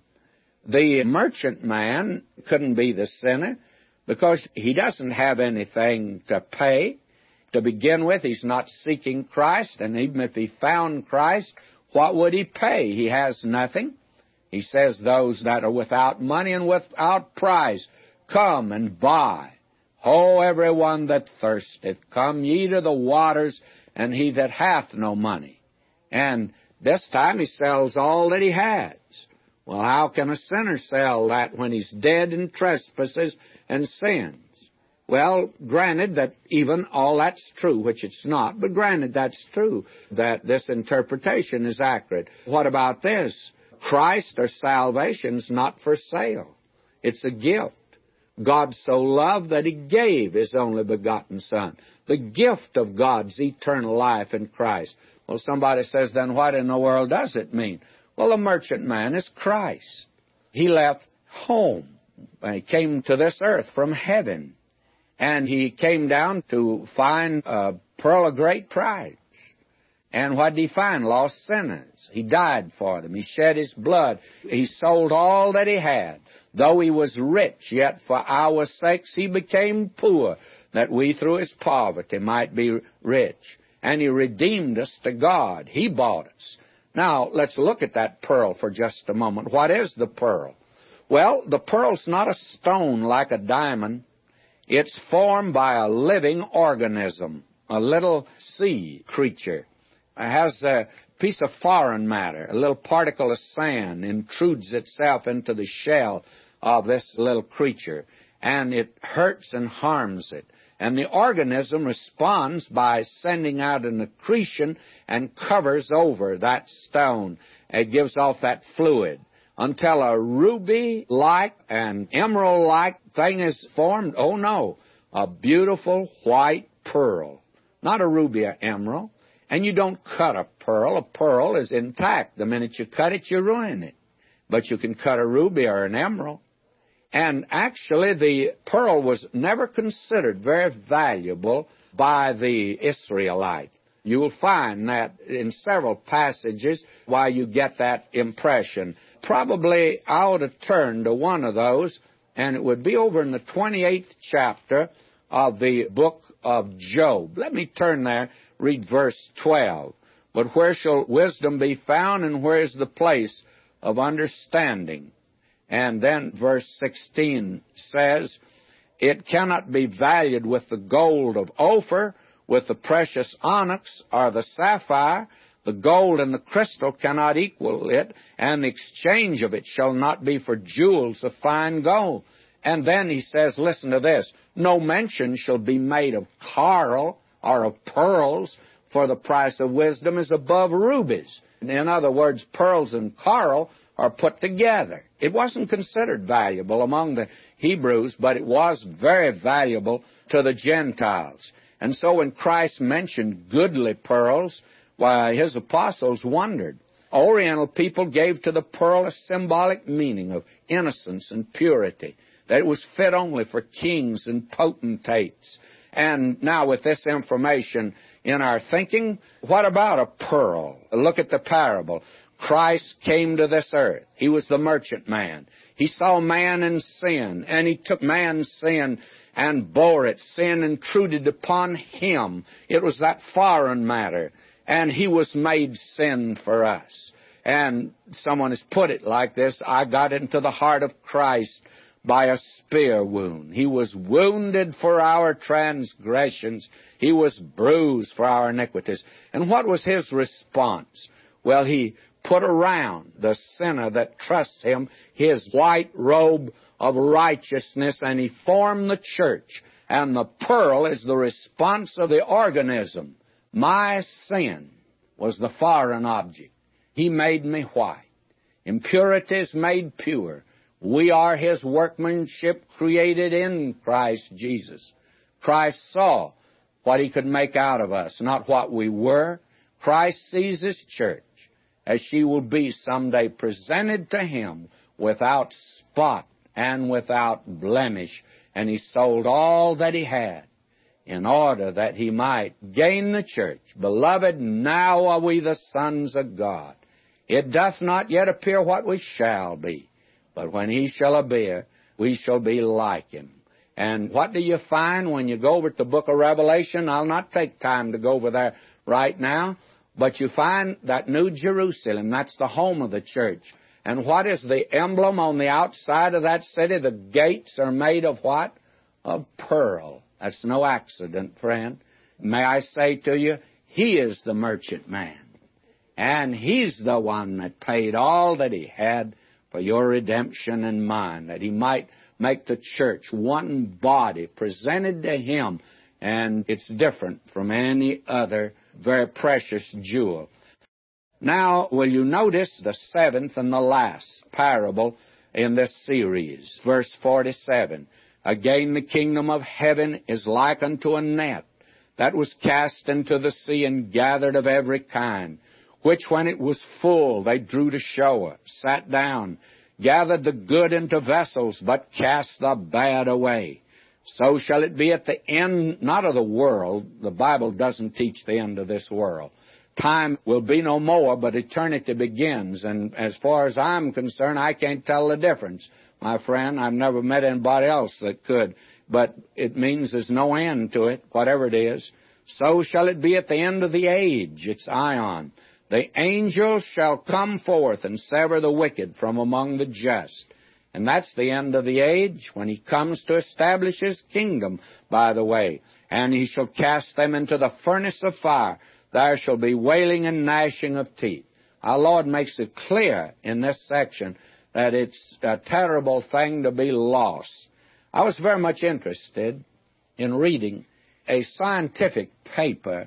A: The merchant man couldn't be the sinner because he doesn't have anything to pay. To begin with, he's not seeking Christ, and even if he found Christ, what would he pay? He has nothing. He says, those that are without money and without price, come and buy. Ho, everyone that thirsteth, come ye to the waters, and he that hath no money. And this time he sells all that he has. Well, how can a sinner sell that when he's dead in trespasses and sins? Well, granted that even all that's true, which it's not, but granted that's true, that this interpretation is accurate. What about this? Christ or salvation's not for sale. It's a gift. God so loved that he gave his only begotten Son. The gift of God's eternal life in Christ. Well, somebody says, then what in the world does it mean? Well, the merchant man is Christ. He left home. He came to this earth from heaven. And he came down to find a pearl of great price. And what did he find? Lost sinners. He died for them. He shed his blood. He sold all that he had. Though he was rich, yet for our sakes he became poor, that we through his poverty might be rich. And he redeemed us to God. He bought us. Now, let's look at that pearl for just a moment. What is the pearl? Well, the pearl's not a stone like a diamond. It's formed by a living organism, a little sea creature. It has a piece of foreign matter, a little particle of sand intrudes itself into the shell of this little creature, and it hurts and harms it. And the organism responds by sending out an accretion and covers over that stone. It gives off that fluid until a ruby-like and emerald-like thing is formed. Oh, no, a beautiful white pearl, not a ruby or emerald. And you don't cut a pearl. A pearl is intact. The minute you cut it, you ruin it. But you can cut a ruby or an emerald. And actually, the pearl was never considered very valuable by the Israelite. You will find that in several passages why you get that impression. Probably I ought to turn to one of those, and it would be over in the twenty-eighth chapter of the book of Job. Let me turn there, read verse twelve. But where shall wisdom be found, and where is the place of understanding? And then verse sixteen says, it cannot be valued with the gold of Ophir, with the precious onyx or the sapphire. The gold and the crystal cannot equal it, and the exchange of it shall not be for jewels of fine gold. And then he says, listen to this, no mention shall be made of coral or of pearls, for the price of wisdom is above rubies. In other words, pearls and coral or put together. It wasn't considered valuable among the Hebrews, but it was very valuable to the Gentiles. And so when Christ mentioned goodly pearls, why, his apostles wondered. Oriental people gave to the pearl a symbolic meaning of innocence and purity, that it was fit only for kings and potentates. And now with this information in our thinking, what about a pearl? Look at the parable. Christ came to this earth. He was the merchant man. He saw man in sin, and he took man's sin and bore it. Sin intruded upon him. It was that foreign matter, and he was made sin for us. And someone has put it like this: I got into the heart of Christ by a spear wound. He was wounded for our transgressions. He was bruised for our iniquities. And what was his response? Well, he put around the sinner that trusts him his white robe of righteousness, and he formed the church. And the pearl is the response of the organism. My sin was the foreign object. He made me white. Impurities made pure. We are his workmanship created in Christ Jesus. Christ saw what he could make out of us, not what we were. Christ sees his church as she will be someday presented to him without spot and without blemish. And he sold all that he had in order that he might gain the church. Beloved, now are we the sons of God. It doth not yet appear what we shall be. But when he shall appear, we shall be like him. And what do you find when you go over to the book of Revelation? I'll not take time to go over there right now. But you find that New Jerusalem, that's the home of the church. And what is the emblem on the outside of that city? The gates are made of what? Of pearl. That's no accident, friend. May I say to you, he is the merchant man. And he's the one that paid all that he had for your redemption and mine, that he might make the church one body presented to him. And it's different from any other very precious jewel. Now, will you notice the seventh and the last parable in this series, verse forty-seven. Again, the kingdom of heaven is like unto a net that was cast into the sea and gathered of every kind, which when it was full they drew to shore, sat down, gathered the good into vessels, but cast the bad away. So shall it be at the end, not of the world. The Bible doesn't teach the end of this world. Time will be no more, but eternity begins. And as far as I'm concerned, I can't tell the difference. My friend, I've never met anybody else that could. But it means there's no end to it, whatever it is. So shall it be at the end of the age. It's Ion. The angels shall come forth and sever the wicked from among the just. And that's the end of the age, when he comes to establish his kingdom, by the way. And he shall cast them into the furnace of fire. There shall be wailing and gnashing of teeth. Our Lord makes it clear in this section that it's a terrible thing to be lost. I was very much interested in reading a scientific paper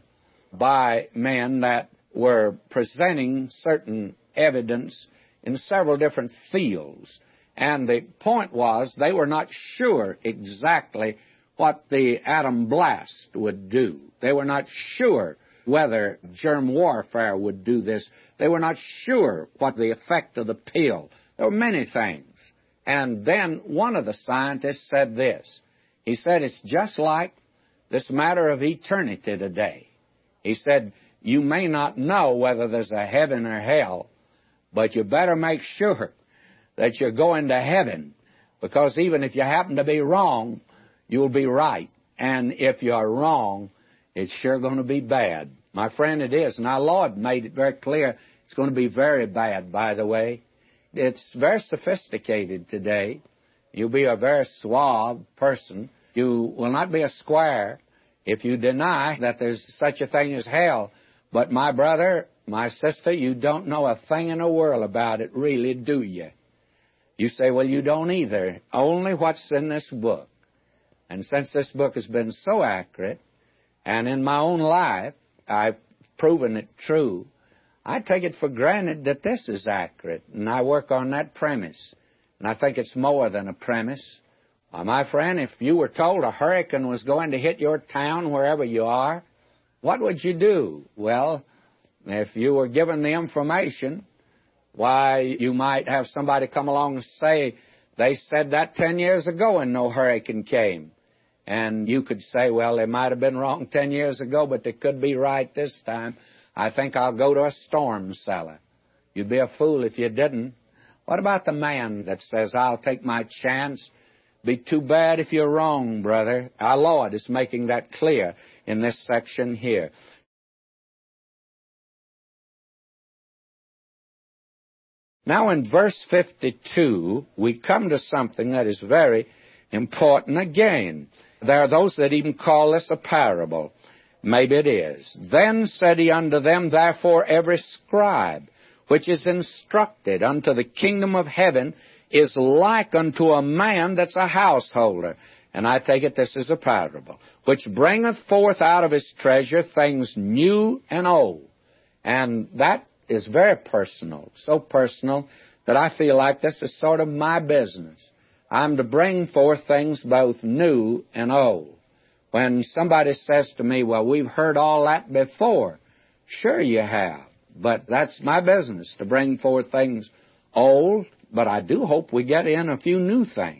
A: by men that were presenting certain evidence in several different fields. And the point was they were not sure exactly what the atom blast would do. They were not sure whether germ warfare would do this. They were not sure what the effect of the pill. There were many things. And then one of the scientists said this. He said, it's just like this matter of eternity today. He said, you may not know whether there's a heaven or hell, but you better make sure that you're going to heaven, because even if you happen to be wrong, you'll be right. And if you're wrong, it's sure going to be bad. My friend, it is. And our Lord made it very clear it's going to be very bad, by the way. It's very sophisticated today. You'll be a very suave person. You will not be a square if you deny that there's such a thing as hell. But my brother, my sister, you don't know a thing in the world about it, really, do you? You say, well, you don't either. Only what's in this book. And since this book has been so accurate, and in my own life, I've proven it true, I take it for granted that this is accurate, and I work on that premise. And I think it's more than a premise. Uh, my friend, if you were told a hurricane was going to hit your town wherever you are, what would you do? Well, if you were given the information, why, you might have somebody come along and say, they said that ten years ago and no hurricane came. And you could say, well, they might have been wrong ten years ago, but they could be right this time. I think I'll go to a storm cellar. You'd be a fool if you didn't. What about the man that says, I'll take my chance? Be too bad if you're wrong, brother. Our Lord is making that clear in this section here. Now in verse fifty-two, we come to something that is very important again. There are those that even call this a parable. Maybe it is. Then said he unto them, therefore every scribe which is instructed unto the kingdom of heaven is like unto a man that's a householder. And I take it this is a parable, which bringeth forth out of his treasure things new and old. And that is very personal, so personal that I feel like this is sort of my business. I'm to bring forth things both new and old. When somebody says to me, well, we've heard all that before, sure you have, but that's my business, to bring forth things old, but I do hope we get in a few new things.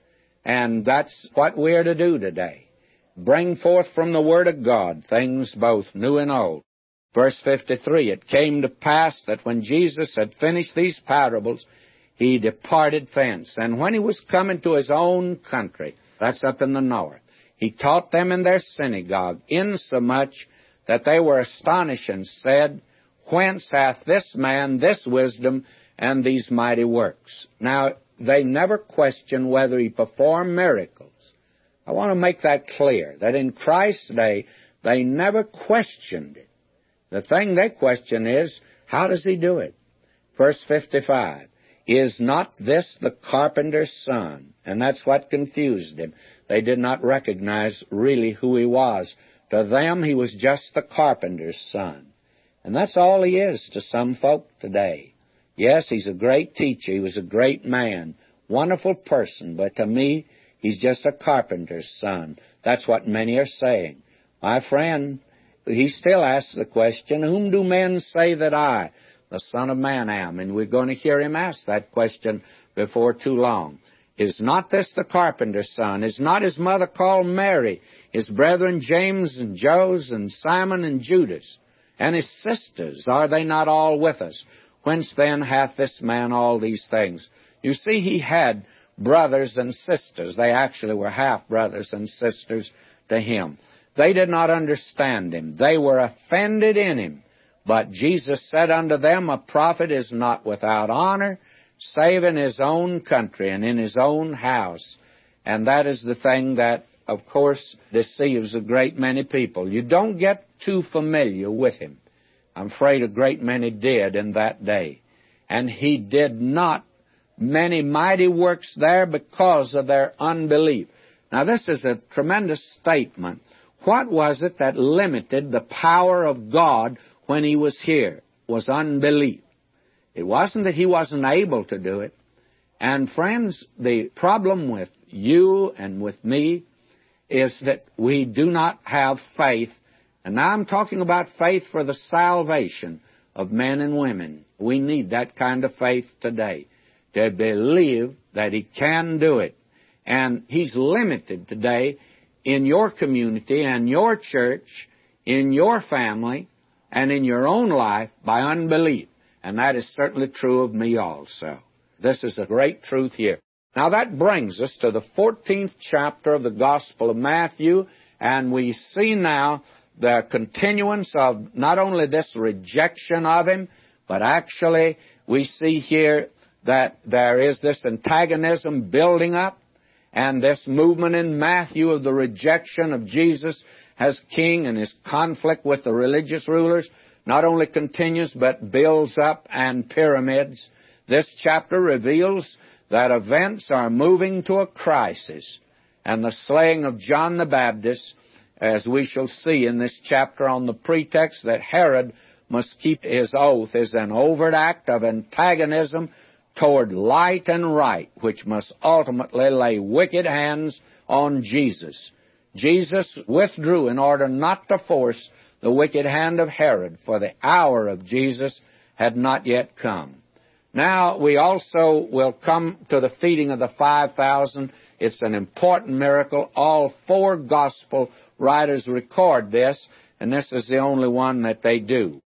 A: And that's what we're to do today. Bring forth from the Word of God things both new and old. Verse fifty-three, it came to pass that when Jesus had finished these parables, he departed thence. And when he was come into his own country, that's up in the north, he taught them in their synagogue, insomuch that they were astonished and said, whence hath this man this wisdom and these mighty works? Now, they never questioned whether he performed miracles. I want to make that clear, that in Christ's day, they never questioned it. The thing they question is, how does he do it? Verse fifty-five, is not this the carpenter's son? And that's what confused him. They did not recognize really who he was. To them, he was just the carpenter's son. And that's all he is to some folk today. Yes, he's a great teacher. He was a great man, wonderful person. But to me, he's just a carpenter's son. That's what many are saying. My friend, he still asks the question, whom do men say that I, the Son of Man, am? And we're going to hear him ask that question before too long. Is not this the carpenter's son? Is not his mother called Mary? His brethren James and Joses and Simon and Judas? And his sisters, are they not all with us? Whence then hath this man all these things? You see, he had brothers and sisters. They actually were half-brothers and sisters to him. They did not understand him. They were offended in him. But Jesus said unto them, a prophet is not without honor, save in his own country and in his own house. And that is the thing that, of course, deceives a great many people. You don't get too familiar with him. I'm afraid a great many did in that day. And he did not many mighty works there because of their unbelief. Now, this is a tremendous statement. What was it that limited the power of God when he was here? It was unbelief. It wasn't that he wasn't able to do it. And friends, the problem with you and with me is that we do not have faith. And now I'm talking about faith for the salvation of men and women. We need that kind of faith today, to believe that he can do it. And he's limited today in your community and your church, in your family, and in your own life by unbelief. And that is certainly true of me also. This is a great truth here. Now that brings us to the fourteenth chapter of the Gospel of Matthew, and we see now the continuance of not only this rejection of him, but actually we see here that there is this antagonism building up, and this movement in Matthew of the rejection of Jesus as king and his conflict with the religious rulers not only continues but builds up and pyramids. This chapter reveals that events are moving to a crisis, and the slaying of John the Baptist, as we shall see in this chapter, on the pretext that Herod must keep his oath is an overt act of antagonism toward light and right, which must ultimately lay wicked hands on Jesus. Jesus withdrew in order not to force the wicked hand of Herod, for the hour of Jesus had not yet come. Now, we also will come to the feeding of the five thousand. It's an important miracle. All four gospel writers record this, and this is the only one that they do.